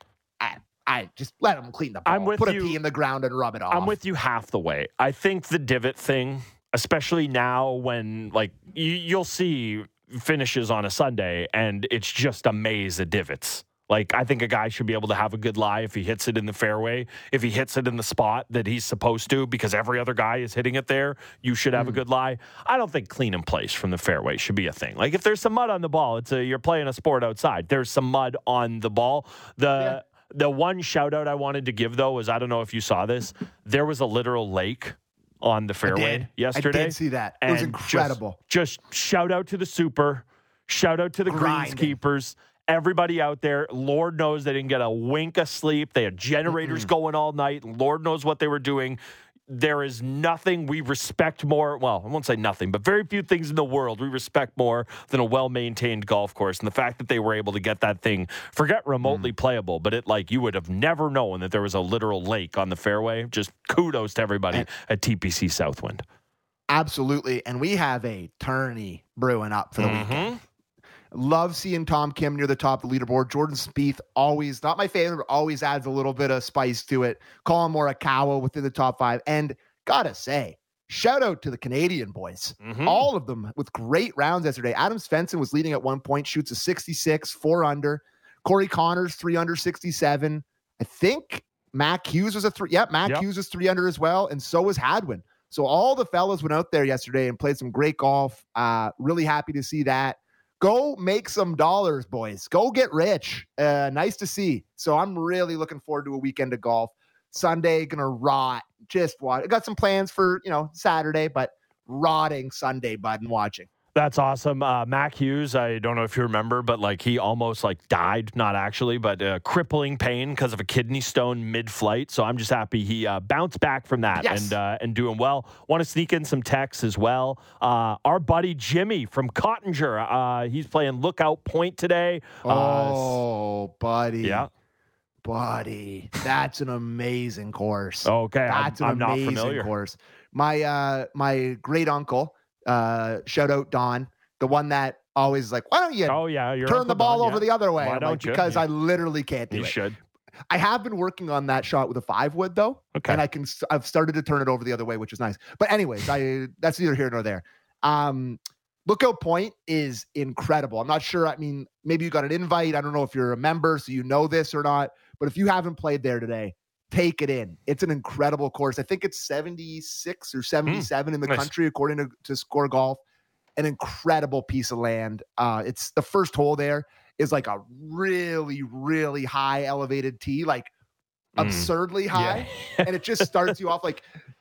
Speaker 2: I, I just let them clean the ball.
Speaker 1: I'm with
Speaker 2: put
Speaker 1: you.
Speaker 2: a tee in the ground and rub it off.
Speaker 1: I'm with you half the way. I think the divot thing, especially now when, like, you, you'll see finishes on a Sunday and it's just a maze of divots. Like, I think a guy should be able to have a good lie if he hits it in the fairway, if he hits it in the spot that he's supposed to, because every other guy is hitting it there, you should have mm. a good lie. I don't think clean in place from the fairway should be a thing. Like, if there's some mud on the ball, it's a, you're playing a sport outside. There's some mud on the ball. The yeah. the one shout out I wanted to give, though, was, I don't know if you saw this, there was a literal lake on the fairway
Speaker 2: I did.
Speaker 1: yesterday.
Speaker 2: I did see that. It was incredible.
Speaker 1: Just, just shout out to the super, shout out to the Grinding. greenskeepers. Everybody out there, Lord knows they didn't get a wink of sleep. They had generators Mm-mm. going all night. Lord knows what they were doing. There is nothing we respect more. Well, I won't say nothing, but very few things in the world we respect more than a well-maintained golf course. And the fact that they were able to get that thing, forget remotely mm. playable, but it like you would have never known that there was a literal lake on the fairway. Just kudos to everybody and, at T P C Southwind.
Speaker 2: Absolutely. And we have a tourney brewing up for the mm-hmm. weekend. Love seeing Tom Kim near the top of the leaderboard. Jordan Spieth, always, not my favorite, but always adds a little bit of spice to it. Colin Morikawa within the top five. And gotta say, shout out to the Canadian boys. Mm-hmm. All of them with great rounds yesterday. Adam Svensson was leading at one point, shoots a sixty-six, four under. Corey Connors, three under, sixty-seven. I think Mac Hughes was a three. Yep, Mac yep. Hughes was three under as well. And so was Hadwin. So all the fellas went out there yesterday and played some great golf. Uh, really happy to see that. Go make some dollars, boys. Go get rich. Uh, nice to see. So I'm really looking forward to a weekend of golf. Sunday, gonna rot. Just watch. I got some plans for, you know, Saturday, but rotting Sunday, bud, and watching.
Speaker 1: That's awesome. Uh, Mac Hughes, I don't know if you remember, but like he almost like died, not actually, but uh, crippling pain because of a kidney stone mid-flight. So I'm just happy he uh, bounced back from that yes. and uh, and doing well. Want to sneak in some texts as well. Uh, our buddy Jimmy from Cottinger, uh, he's playing Lookout Point today.
Speaker 2: Oh, uh, buddy.
Speaker 1: Yeah.
Speaker 2: Buddy, that's an amazing course.
Speaker 1: Okay,
Speaker 2: that's
Speaker 1: I'm,
Speaker 2: an
Speaker 1: I'm
Speaker 2: amazing
Speaker 1: not familiar.
Speaker 2: course. My uh, my great uncle. Uh, shout out Don, the one that always like, why don't you
Speaker 1: oh, yeah,
Speaker 2: turn the ball
Speaker 1: Don,
Speaker 2: over
Speaker 1: yeah.
Speaker 2: the other way?
Speaker 1: Why
Speaker 2: I'm
Speaker 1: don't
Speaker 2: like,
Speaker 1: you?
Speaker 2: Because
Speaker 1: yeah.
Speaker 2: I literally can't do
Speaker 1: you
Speaker 2: it.
Speaker 1: You should.
Speaker 2: I have been working on that shot with a five wood though.
Speaker 1: Okay.
Speaker 2: And I can, I've started to turn it over the other way, which is nice. But anyways, I, that's neither here nor there. Um, Lookout Point is incredible. I'm not sure. I mean, maybe you got an invite. I don't know if you're a member, so you know this or not, but if you haven't played there today, take it in. It's an incredible course. I think it's seventy-six or seventy-seven mm, in the nice. country, according to, to Score Golf. An incredible piece of land. Uh, it's the first hole there is like a really, really high elevated tee, like mm. absurdly high.
Speaker 1: Yeah.
Speaker 2: And it just starts you off like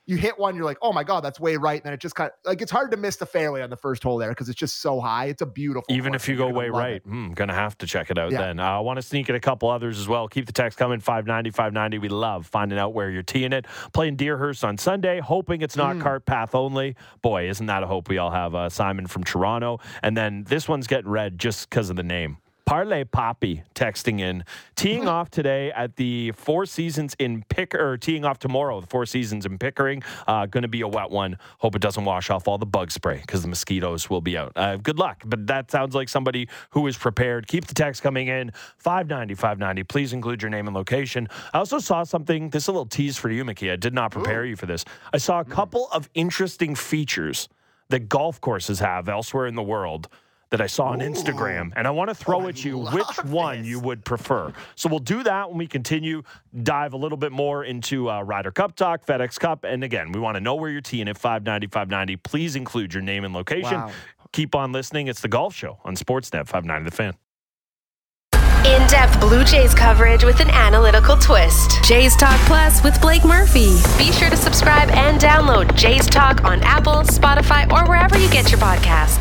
Speaker 2: you hit one, you're like, oh my God, that's way right. And then it just kind of like, it's hard to miss the fairway on the first hole there because it's just so high. It's a beautiful.
Speaker 1: Even if you go way right, mm, gonna have to check it out yeah. then. I uh, want to sneak in a couple others as well. Keep the text coming, five ninety, five ninety. We love finding out where you're teeing it. Playing Deerhurst on Sunday, hoping it's not mm. cart path only. Boy, isn't that a hope we all have. Uh, Simon from Toronto. And then this one's getting read just because of the name. Parlay Poppy texting in, teeing off today at the Four Seasons in Pick or teeing off tomorrow, the Four Seasons in Pickering. Uh, going to be a wet one. Hope it doesn't wash off all the bug spray because the mosquitoes will be out. Uh, good luck. But that sounds like somebody who is prepared. Keep the text coming in. five ninety, five ninety. Please include your name and location. I also saw something. This is a little tease for you, Mickey. I did not prepare Ooh. you for this. I saw a couple of interesting features that golf courses have elsewhere in the world that I saw on Ooh. Instagram, and I want to throw
Speaker 2: oh,
Speaker 1: at you which this. one you would prefer. So we'll do that when we continue, dive a little bit more into uh, Ryder Cup talk, FedEx Cup, and again, we want to know where you're teeing at five ninety, five ninety. Please include your name and location.
Speaker 2: Wow.
Speaker 1: Keep on listening. It's the Golf Show on Sportsnet five ninety The Fan.
Speaker 3: In-depth Blue Jays coverage with an analytical twist. Jays Talk Plus with Blake Murphy. Be sure to subscribe and download Jays Talk on Apple, Spotify, or wherever you get your podcasts.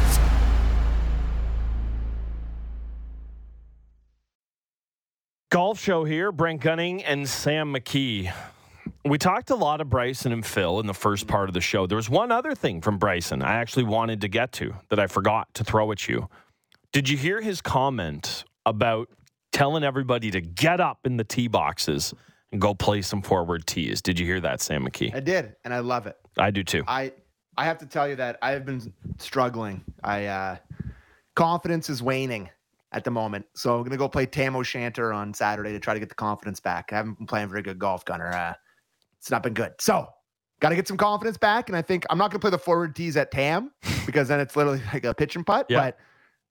Speaker 1: Golf Show here, Brent Gunning and Sam McKee. We talked a lot of Bryson and Phil in the first part of the show. There was one other thing from Bryson I actually wanted to get to that I forgot to throw at you. Did you hear his comment about telling everybody to get up in the tee boxes and go play some forward tees? Did you hear that, Sam McKee?
Speaker 2: I did, and I love it.
Speaker 1: I do too.
Speaker 2: I I have to tell you that I have been struggling. I uh, confidence is waning at the moment. So I'm going to go play Tam O'Shanter on Saturday to try to get the confidence back. I haven't been playing very good golf, Gunner. Uh, it's not been good. So got to get some confidence back. And I think I'm not going to play the forward tees at Tam because then it's literally like a pitch and putt. Yeah. But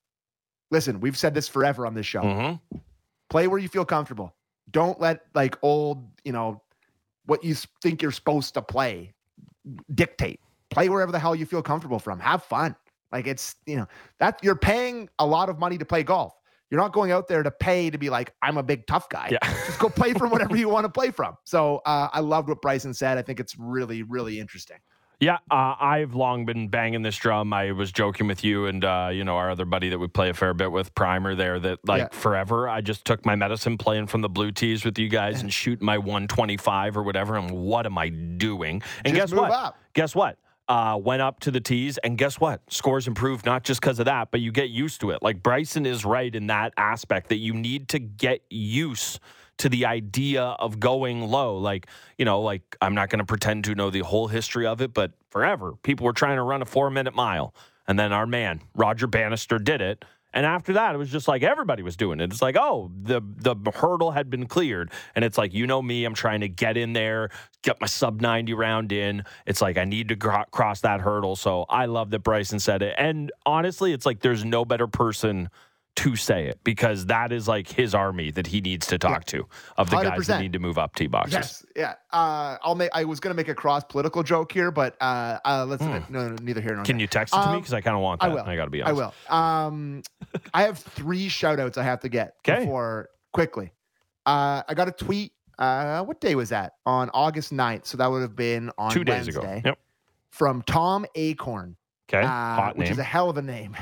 Speaker 2: listen, we've said this forever on this show. Mm-hmm. Play where you feel comfortable. Don't let like old, you know, what you think you're supposed to play dictate. Play wherever the hell you feel comfortable from. Have fun. Like it's, you know, that you're paying a lot of money to play golf. You're not going out there to pay to be like, I'm a big tough guy. Yeah. Just go play from whatever you want to play from. So uh, I loved what Bryson said. I think it's really, really interesting.
Speaker 1: Yeah, uh, I've long been banging this drum. I was joking with you and, uh, you know, our other buddy that we play a fair bit with, Primer there, that like yeah. forever I just took my medicine playing from the blue tees with you guys and shooting my one twenty-five or whatever. And what am I doing? And
Speaker 2: just
Speaker 1: guess what?
Speaker 2: Up.
Speaker 1: Guess what? Uh, went up to the tees, and guess what? Scores improved, not just because of that, but you get used to it. Like, Bryson is right in that aspect that you need to get used to the idea of going low. Like, you know, like, I'm not going to pretend to know the whole history of it, but forever, people were trying to run a four-minute mile, and then our man, Roger Bannister, did it. And after that, it was just like everybody was doing it. It's like, oh, the the hurdle had been cleared. And it's like, you know me, I'm trying to get in there, get my sub ninety round in. It's like I need to gr- cross that hurdle. So I love that Bryson said it. And honestly, it's like there's no better person to say it because that is like his army that he needs to talk yeah. to of the one hundred percent guys that need to move up tee boxes.
Speaker 2: Yes, yeah. Uh, I'll make. I was going to make a cross political joke here, but uh, uh, let's mm. no, no, neither here nor there.
Speaker 1: Can you text it to um, me because I kind of want that.
Speaker 2: I will.
Speaker 1: I got to be honest.
Speaker 2: I will. Um, I have three shout outs I have to get
Speaker 1: okay.
Speaker 2: before quickly. Uh, I got a tweet. Uh, what day was that? On August ninth. So that would have been on
Speaker 1: two days
Speaker 2: Wednesday,
Speaker 1: ago. Yep.
Speaker 2: From Tom Acorn.
Speaker 1: Okay.
Speaker 2: Uh,
Speaker 1: Hot
Speaker 2: which
Speaker 1: name.
Speaker 2: is a hell of a name.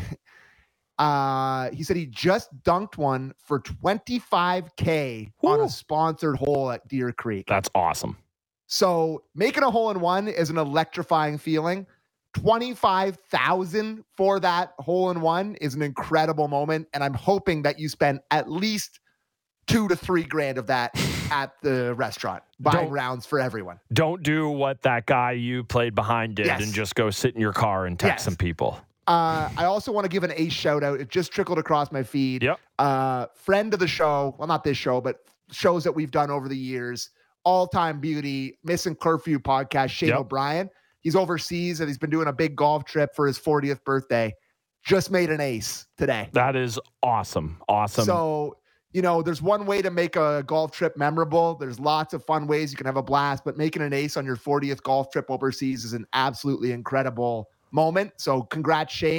Speaker 2: Uh, he said he just dunked one for twenty-five K Woo. On a sponsored hole at Deer Creek.
Speaker 1: That's awesome.
Speaker 2: So making a hole in one is an electrifying feeling. twenty-five thousand for that hole in one is an incredible moment. And I'm hoping that you spend at least two to three grand of that at the restaurant buying don't, rounds for everyone.
Speaker 1: Don't do what that guy you played behind did yes. and just go sit in your car and text yes. some people.
Speaker 2: Uh, I also want to give an ace shout out. It just trickled across my feed.
Speaker 1: Yep.
Speaker 2: Uh, friend of the show. Well, not this show, but shows that we've done over the years. All-time beauty, Missing Curfew podcast, Shane yep. O'Brien. He's overseas and he's been doing a big golf trip for his fortieth birthday. Just made an ace today.
Speaker 1: That is awesome. Awesome.
Speaker 2: So, you know, there's one way to make a golf trip memorable. There's lots of fun ways you can have a blast, but making an ace on your fortieth golf trip overseas is an absolutely incredible moment. So congrats, Shane.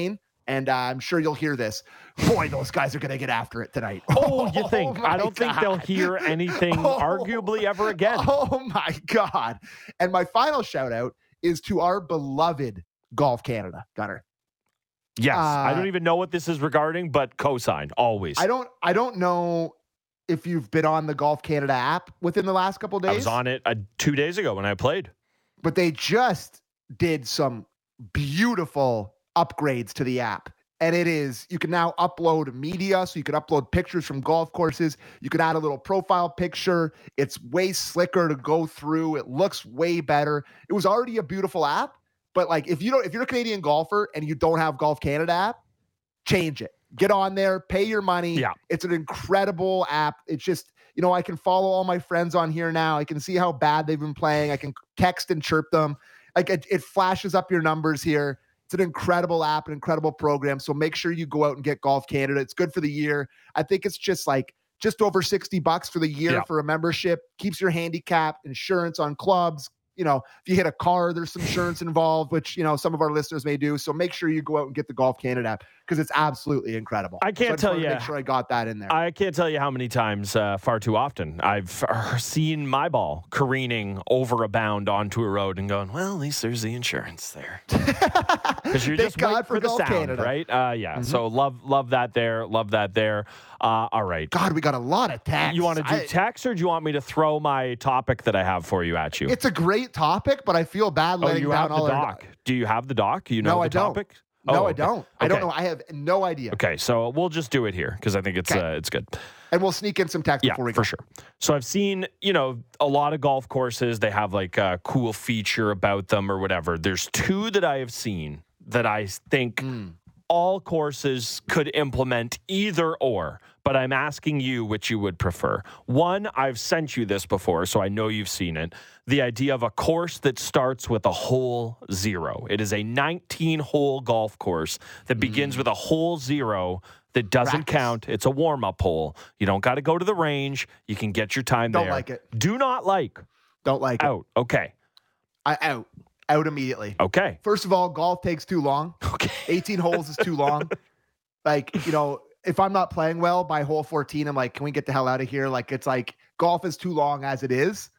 Speaker 2: and uh, I'm sure you'll hear this. Boy, those guys are going to get after it tonight.
Speaker 1: Oh, you think?
Speaker 2: Oh,
Speaker 1: I don't
Speaker 2: God.
Speaker 1: think they'll hear anything
Speaker 2: oh,
Speaker 1: arguably ever again.
Speaker 2: Oh, my God. And my final shout out is to our beloved Golf Canada, Gunner.
Speaker 1: Yes.
Speaker 2: Uh,
Speaker 1: I don't even know what this is regarding, but cosign always.
Speaker 2: I don't, I don't know if you've been on the Golf Canada app within the last couple of days.
Speaker 1: I was on it uh, two days ago when I played.
Speaker 2: But they just did some beautiful upgrades to the app. And it is, you can now upload media, so you can upload pictures from golf courses. You can add a little profile picture. It's way slicker to go through. It looks way better. It was already a beautiful app, but like if you don't, if you're a Canadian golfer and you don't have Golf Canada app, change it. Get on there, pay your money.
Speaker 1: Yeah.
Speaker 2: It's an incredible app. It's just, you know, I can follow all my friends on here now. I can see how bad they've been playing. I can text and chirp them. Like it, it flashes up your numbers here. It's an incredible app, an incredible program. So make sure you go out and get Golf Canada. It's good for the year. I think it's just like just over sixty bucks for the year
Speaker 1: yeah.
Speaker 2: for a membership. Keeps your handicap, insurance on clubs. You know, if you hit a car, there's some insurance involved, which, you know, some of our listeners may do. So make sure you go out and get the Golf Canada app because it's absolutely incredible.
Speaker 1: I can't
Speaker 2: so I
Speaker 1: tell you.
Speaker 2: Make sure I got that in there.
Speaker 1: I can't tell you how many times, uh, far too often, I've seen my ball careening over a bound onto a road and going, well, at least there's the insurance there. Because you're just waiting for, for the
Speaker 2: Golf
Speaker 1: sound,
Speaker 2: Canada.
Speaker 1: right? Uh, yeah.
Speaker 2: Mm-hmm.
Speaker 1: So love, love that there. Love that there. Uh, all right.
Speaker 2: God, we got a lot of text.
Speaker 1: You want to do
Speaker 2: I,
Speaker 1: text, or do you want me to throw my topic that I have for you at you?
Speaker 2: It's a great topic, but I feel bad letting
Speaker 1: oh, you
Speaker 2: down
Speaker 1: have
Speaker 2: all
Speaker 1: the
Speaker 2: our...
Speaker 1: doc. Do you have the doc? You know
Speaker 2: no,
Speaker 1: the
Speaker 2: I don't.
Speaker 1: topic?
Speaker 2: No,
Speaker 1: oh,
Speaker 2: I don't.
Speaker 1: Okay.
Speaker 2: I don't know. I have no idea.
Speaker 1: Okay, so we'll just do it here because I think it's
Speaker 2: okay.
Speaker 1: uh, it's good.
Speaker 2: And we'll sneak in some text
Speaker 1: yeah,
Speaker 2: before we go.
Speaker 1: for sure. So I've seen, you know, a lot of golf courses, they have like a cool feature about them or whatever. There's two that I have seen that I think mm. all courses could implement either or, but I'm asking you which you would prefer. One, I've sent you this before, so I know you've seen it. The idea of a course that starts with a hole zero. It is a nineteen-hole golf course that begins mm. with a hole zero that doesn't Practice. count. It's a warm-up hole. You don't got to go to the range. You can get your time
Speaker 2: don't
Speaker 1: there.
Speaker 2: Don't like it.
Speaker 1: Do not like.
Speaker 2: Don't like
Speaker 1: out.
Speaker 2: it.
Speaker 1: Okay.
Speaker 2: I out. Out immediately.
Speaker 1: Okay.
Speaker 2: First of all, golf takes too long.
Speaker 1: Okay.
Speaker 2: eighteen holes is too long. Like, you know, if I'm not playing well by hole fourteen, I'm like, can we get the hell out of here? Like, it's like golf is too long as it is.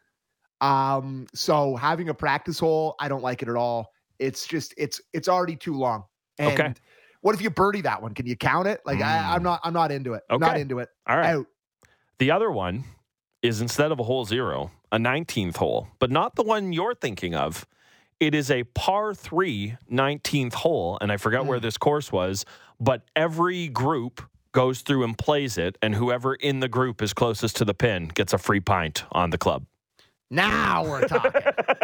Speaker 2: Um, so having a practice hole, I don't like it at all. It's just, it's, it's already too long. And
Speaker 1: okay.
Speaker 2: what if you birdie that one? Can you count it? Like, mm. I, I'm not, I'm not into it.
Speaker 1: Okay.
Speaker 2: Not into it.
Speaker 1: All right.
Speaker 2: Out.
Speaker 1: The other one is instead of a hole zero, a nineteenth hole, but not the one you're thinking of. It is a par three nineteenth hole. And I forgot mm. where this course was, but every group goes through and plays it. And whoever in the group is closest to the pin gets a free pint on the club.
Speaker 2: Now we're talking.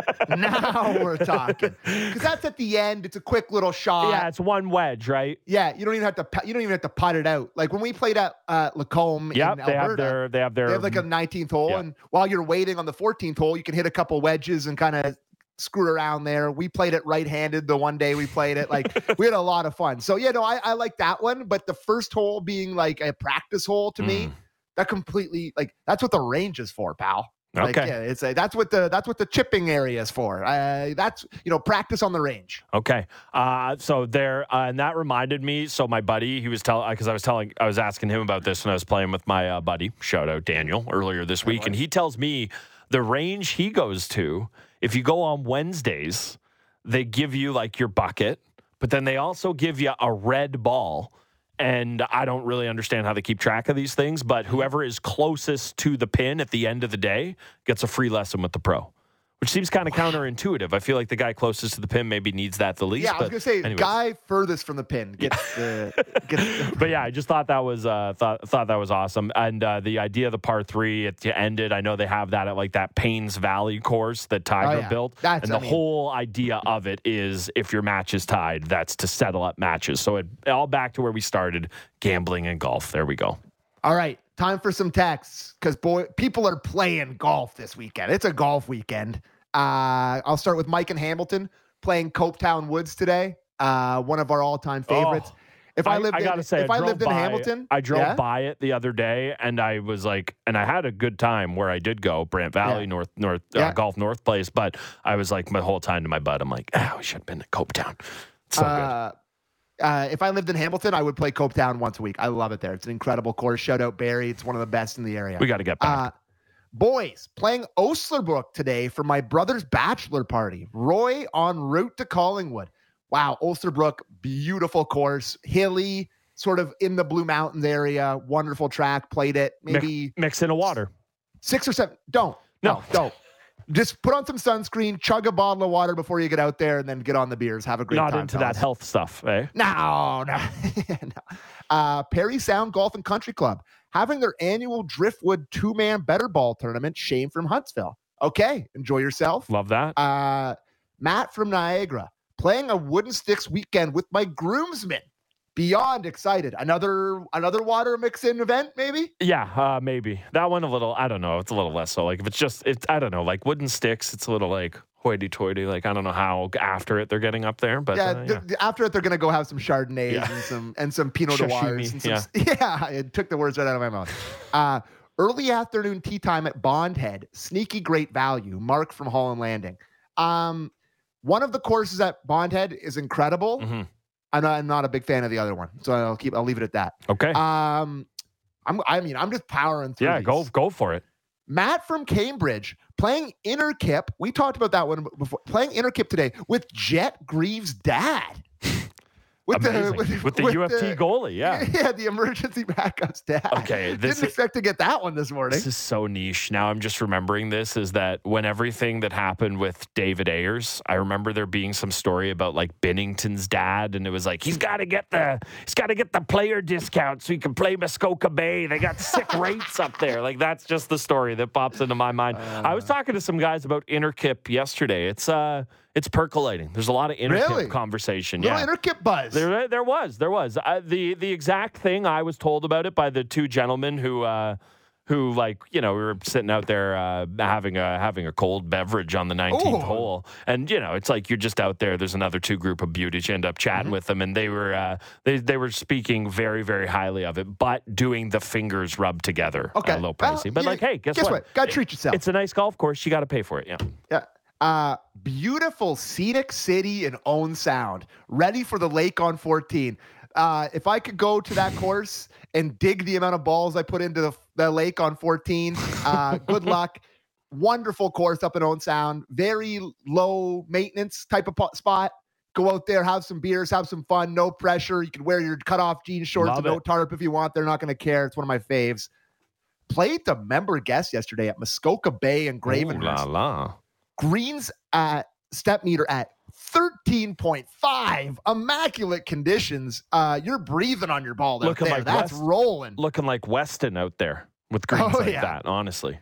Speaker 2: now we're talking. Because that's at the end. It's a quick little shot.
Speaker 1: Yeah, it's one wedge, right?
Speaker 2: Yeah, you don't even have to. You don't even have to putt it out. Like when we played at uh, Lacombe
Speaker 1: yep,
Speaker 2: in
Speaker 1: they
Speaker 2: Alberta,
Speaker 1: have their, they have their,
Speaker 2: they have like a nineteenth hole, yeah. and while you're waiting on the fourteenth hole, you can hit a couple wedges and kind of screw around there. We played it right-handed the one day we played it. Like we had a lot of fun. So yeah, no, I, I like that one. But the first hole being like a practice hole to mm. me, that completely like that's what the range is for, pal. Like,
Speaker 1: okay,
Speaker 2: yeah, it's a, that's what the that's what the chipping area is for. Uh, that's you know practice on the range.
Speaker 1: Okay, uh, so there, uh, and that reminded me. So my buddy, he was telling because I was telling, I was asking him about this when I was playing with my uh, buddy. Shout out Daniel earlier this week, and he tells me the range he goes to. If you go on Wednesdays, they give you like your bucket, but then they also give you a red ball. And I don't really understand how they keep track of these things, but whoever is closest to the pin at the end of the day gets a free lesson with the pro, which seems kind of wow. counterintuitive. I feel like the guy closest to the pin maybe needs that the least.
Speaker 2: Yeah, I was going to say,
Speaker 1: anyways.
Speaker 2: guy furthest from the pin gets the... gets the
Speaker 1: but yeah, I just thought that was uh, thought thought that was awesome. And uh, the idea of the par three, it ended, I know they have that at like that Paynes Valley course that Tiger
Speaker 2: oh, yeah.
Speaker 1: built.
Speaker 2: That's,
Speaker 1: and the
Speaker 2: I mean,
Speaker 1: whole idea of it is if your match is tied, that's to settle up matches. So it all back to where we started, gambling and golf. There we go.
Speaker 2: All right. Time for some texts because, boy, people are playing golf this weekend. It's a golf weekend. Uh, I'll start with Mike in Hamilton playing Copetown Woods today. Uh, one of our all-time favorites. Oh,
Speaker 1: if I, I lived, I gotta in, say,
Speaker 2: if
Speaker 1: I,
Speaker 2: I lived
Speaker 1: by,
Speaker 2: in Hamilton,
Speaker 1: I drove
Speaker 2: yeah?
Speaker 1: by it the other day, and I was like, and I had a good time where I did go, Brant Valley, yeah. North, North yeah. uh, Golf North Place. But I was like, my whole time to my bud, I'm like, ah, we should have been to Copetown. It's so
Speaker 2: uh,
Speaker 1: good.
Speaker 2: Uh, if I lived in Hamilton, I would play Copetown once a week. I love it there. It's an incredible course. Shout out Barry. It's one of the best in the area.
Speaker 1: We got to get back.
Speaker 2: Uh, boys, playing Oslerbrook today for my brother's bachelor party. Roy en route to Collingwood. Wow, Oslerbrook, beautiful course. Hilly, sort of in the Blue Mountains area. Wonderful track. Played it. Maybe
Speaker 1: mix, mix in a water.
Speaker 2: Six or seven. Don't. No, no don't. Just put on some sunscreen, chug a bottle of water before you get out there, and then get on the beers. Have a great
Speaker 1: Not
Speaker 2: time.
Speaker 1: Not into
Speaker 2: fellas.
Speaker 1: that health stuff, eh?
Speaker 2: No, no. no. Uh, Perry Sound Golf and Country Club having their annual Driftwood two-man better ball tournament. Shane from Huntsville. Okay, enjoy yourself.
Speaker 1: Love that.
Speaker 2: Uh, Matt from Niagara playing a Wooden Sticks weekend with my groomsmen. Beyond excited. Another another water mix-in event, maybe?
Speaker 1: Yeah, uh, maybe. That one a little, I don't know. It's a little less so. Like, if it's just, it's, I don't know, like Wooden Sticks, it's a little like hoity-toity. Like, I don't know how after it they're getting up there. But
Speaker 2: yeah,
Speaker 1: uh, yeah.
Speaker 2: Th- after it, they're going to go have some Chardonnays
Speaker 1: yeah.
Speaker 2: and some and some Pinot Noirs. And some,
Speaker 1: yeah.
Speaker 2: yeah, it took the words right out of my mouth. Uh, early afternoon tea time at Bondhead. Sneaky great value. Mark from Holland Landing. Um, one of the courses at Bondhead is incredible.
Speaker 1: Mm-hmm.
Speaker 2: I'm not, I'm not a big fan of the other one, so I'll keep. I'll leave it at that.
Speaker 1: Okay.
Speaker 2: Um, I'm. I mean, I'm just powering through.
Speaker 1: Yeah,
Speaker 2: these.
Speaker 1: go go for it.
Speaker 2: Matt from Cambridge playing Interkip. We talked about that one before. Playing Interkip today with Jet Greaves' dad. With
Speaker 1: Amazing.
Speaker 2: the, with,
Speaker 1: with the
Speaker 2: with
Speaker 1: U F T
Speaker 2: the,
Speaker 1: goalie, yeah.
Speaker 2: Yeah, the emergency backup's dad.
Speaker 1: Okay. This
Speaker 2: Didn't
Speaker 1: is,
Speaker 2: expect to get that one this morning.
Speaker 1: This is so niche. Now I'm just remembering this is that when everything that happened with David Ayers, I remember there being some story about like Binnington's dad, and it was like, he's got to get the he's got to get the player discount so he can play Muskoka Bay. They got sick rates up there. Like, that's just the story that pops into my mind. Uh, I was talking to some guys about Interkip yesterday. It's uh It's percolating. There's a lot of Interkip
Speaker 2: really?
Speaker 1: conversation.
Speaker 2: Little
Speaker 1: yeah,
Speaker 2: Interkip buzz.
Speaker 1: There, there was, there was. Uh, the the exact thing I was told about it by the two gentlemen who, uh, who like, you know, we were sitting out there uh, having a having a cold beverage on the nineteenth
Speaker 2: Ooh.
Speaker 1: hole, and you know, it's like you're just out there. There's another two group of beauties. You end up chatting mm-hmm. with them, and they were uh, they they were speaking very very highly of it, but doing the fingers rub together.
Speaker 2: Okay,
Speaker 1: a little pricey,
Speaker 2: well,
Speaker 1: but
Speaker 2: yeah,
Speaker 1: like, hey, guess,
Speaker 2: guess what?
Speaker 1: what?
Speaker 2: Gotta treat yourself.
Speaker 1: It's a nice golf course. You got to pay for it. Yeah.
Speaker 2: Yeah. Uh, beautiful scenic city in Owen Sound, ready for the lake on fourteen. Uh, if I could go to that course and dig the amount of balls I put into the, the lake on fourteen, uh, good luck. Wonderful course up in Owen Sound. Very low maintenance type of po- spot. Go out there, have some beers, have some fun. No pressure. You can wear your cutoff jean shorts
Speaker 1: Love
Speaker 2: and no
Speaker 1: it.
Speaker 2: tarp if you want. They're not going to care. It's one of my faves. Played the member guest yesterday at Muskoka Bay and Gravenhurst.
Speaker 1: Ooh, la la.
Speaker 2: Greens at step meter at thirteen point five. Immaculate conditions. Uh, you're breathing on your ball out
Speaker 1: Looking
Speaker 2: there.
Speaker 1: like
Speaker 2: That's
Speaker 1: West,
Speaker 2: rolling.
Speaker 1: Looking like Weston out there with greens
Speaker 2: Oh,
Speaker 1: like
Speaker 2: yeah.
Speaker 1: that, honestly.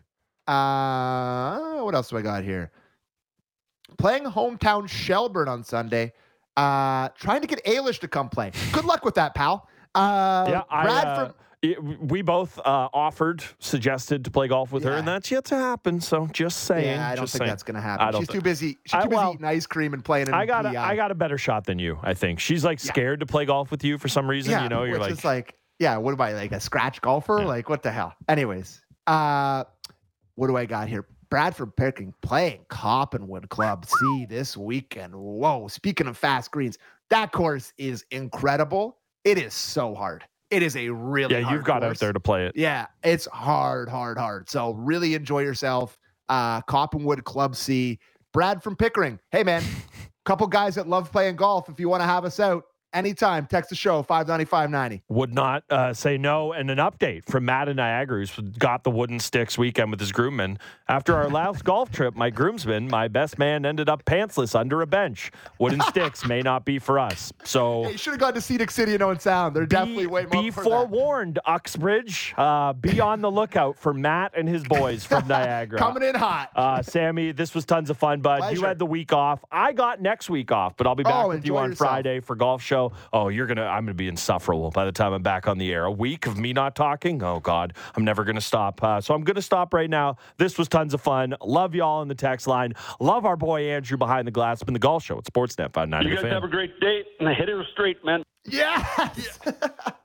Speaker 2: Uh, what else do I got here? Playing hometown Shelburne on Sunday. Uh, trying to get Ailish to come play. Good luck with that, pal. Uh,
Speaker 1: yeah, I,
Speaker 2: Brad
Speaker 1: uh,
Speaker 2: from...
Speaker 1: it, we both uh, offered, suggested to play golf with her,
Speaker 2: Yeah.
Speaker 1: and that's yet to happen. So just saying.
Speaker 2: Yeah, I don't
Speaker 1: just
Speaker 2: think
Speaker 1: saying.
Speaker 2: that's going to happen.
Speaker 1: I don't
Speaker 2: She's
Speaker 1: thi-
Speaker 2: too busy. She's too
Speaker 1: I-
Speaker 2: busy
Speaker 1: well,
Speaker 2: eating ice cream and playing in
Speaker 1: I got a,
Speaker 2: P I.
Speaker 1: I got a better shot than you, I think. She's like
Speaker 2: Yeah.
Speaker 1: scared to play golf with you for some reason.
Speaker 2: Yeah,
Speaker 1: you know, you're
Speaker 2: which
Speaker 1: like,
Speaker 2: is like, yeah, what am I, like a scratch golfer?
Speaker 1: Yeah.
Speaker 2: Like, what the hell? Anyways, uh, what do I got here? Bradford Picking playing Coppenwood Club C this weekend. Whoa, speaking of fast greens, that course is incredible. It is so hard. It is a really
Speaker 1: yeah,
Speaker 2: hard
Speaker 1: you've got
Speaker 2: course.
Speaker 1: out there to play it.
Speaker 2: Yeah, it's hard, hard, hard. So really enjoy yourself. Uh, Coppenwood Club C. Brad from Pickering. Hey, man, couple guys that love playing golf. If you want to have us out anytime, text the show, five nine five ninety.
Speaker 1: Would not uh, say no. And an update from Matt in Niagara, who's got the Wooden Sticks weekend with his groomman. After our last golf trip, my groomsman, my best man, ended up pantsless under a bench. Wooden Sticks may not be for us. So
Speaker 2: Hey, you should have gone to Scenic City and Owen Sound. They're
Speaker 1: be,
Speaker 2: definitely way more
Speaker 1: be
Speaker 2: for
Speaker 1: forewarned, Uxbridge. Uh, be on the lookout for Matt and his boys from Niagara.
Speaker 2: that. Coming in hot.
Speaker 1: Uh, Sammy, this was tons of fun, bud.
Speaker 2: Pleasure.
Speaker 1: You had the week off. I got next week off, but I'll be back
Speaker 2: Oh,
Speaker 1: with you
Speaker 2: enjoy
Speaker 1: on
Speaker 2: yourself.
Speaker 1: Friday for golf show. Oh, you're gonna I'm gonna be insufferable by the time I'm back on the air. A week of me not talking. Oh God, I'm never gonna stop. Uh, so I'm gonna stop right now. This was tons of fun. Love y'all in the text line. Love our boy Andrew behind the glass. Been the golf show at Sportsnet five ninety.
Speaker 4: You guys have a great day, and hit it straight, man.
Speaker 2: Yes.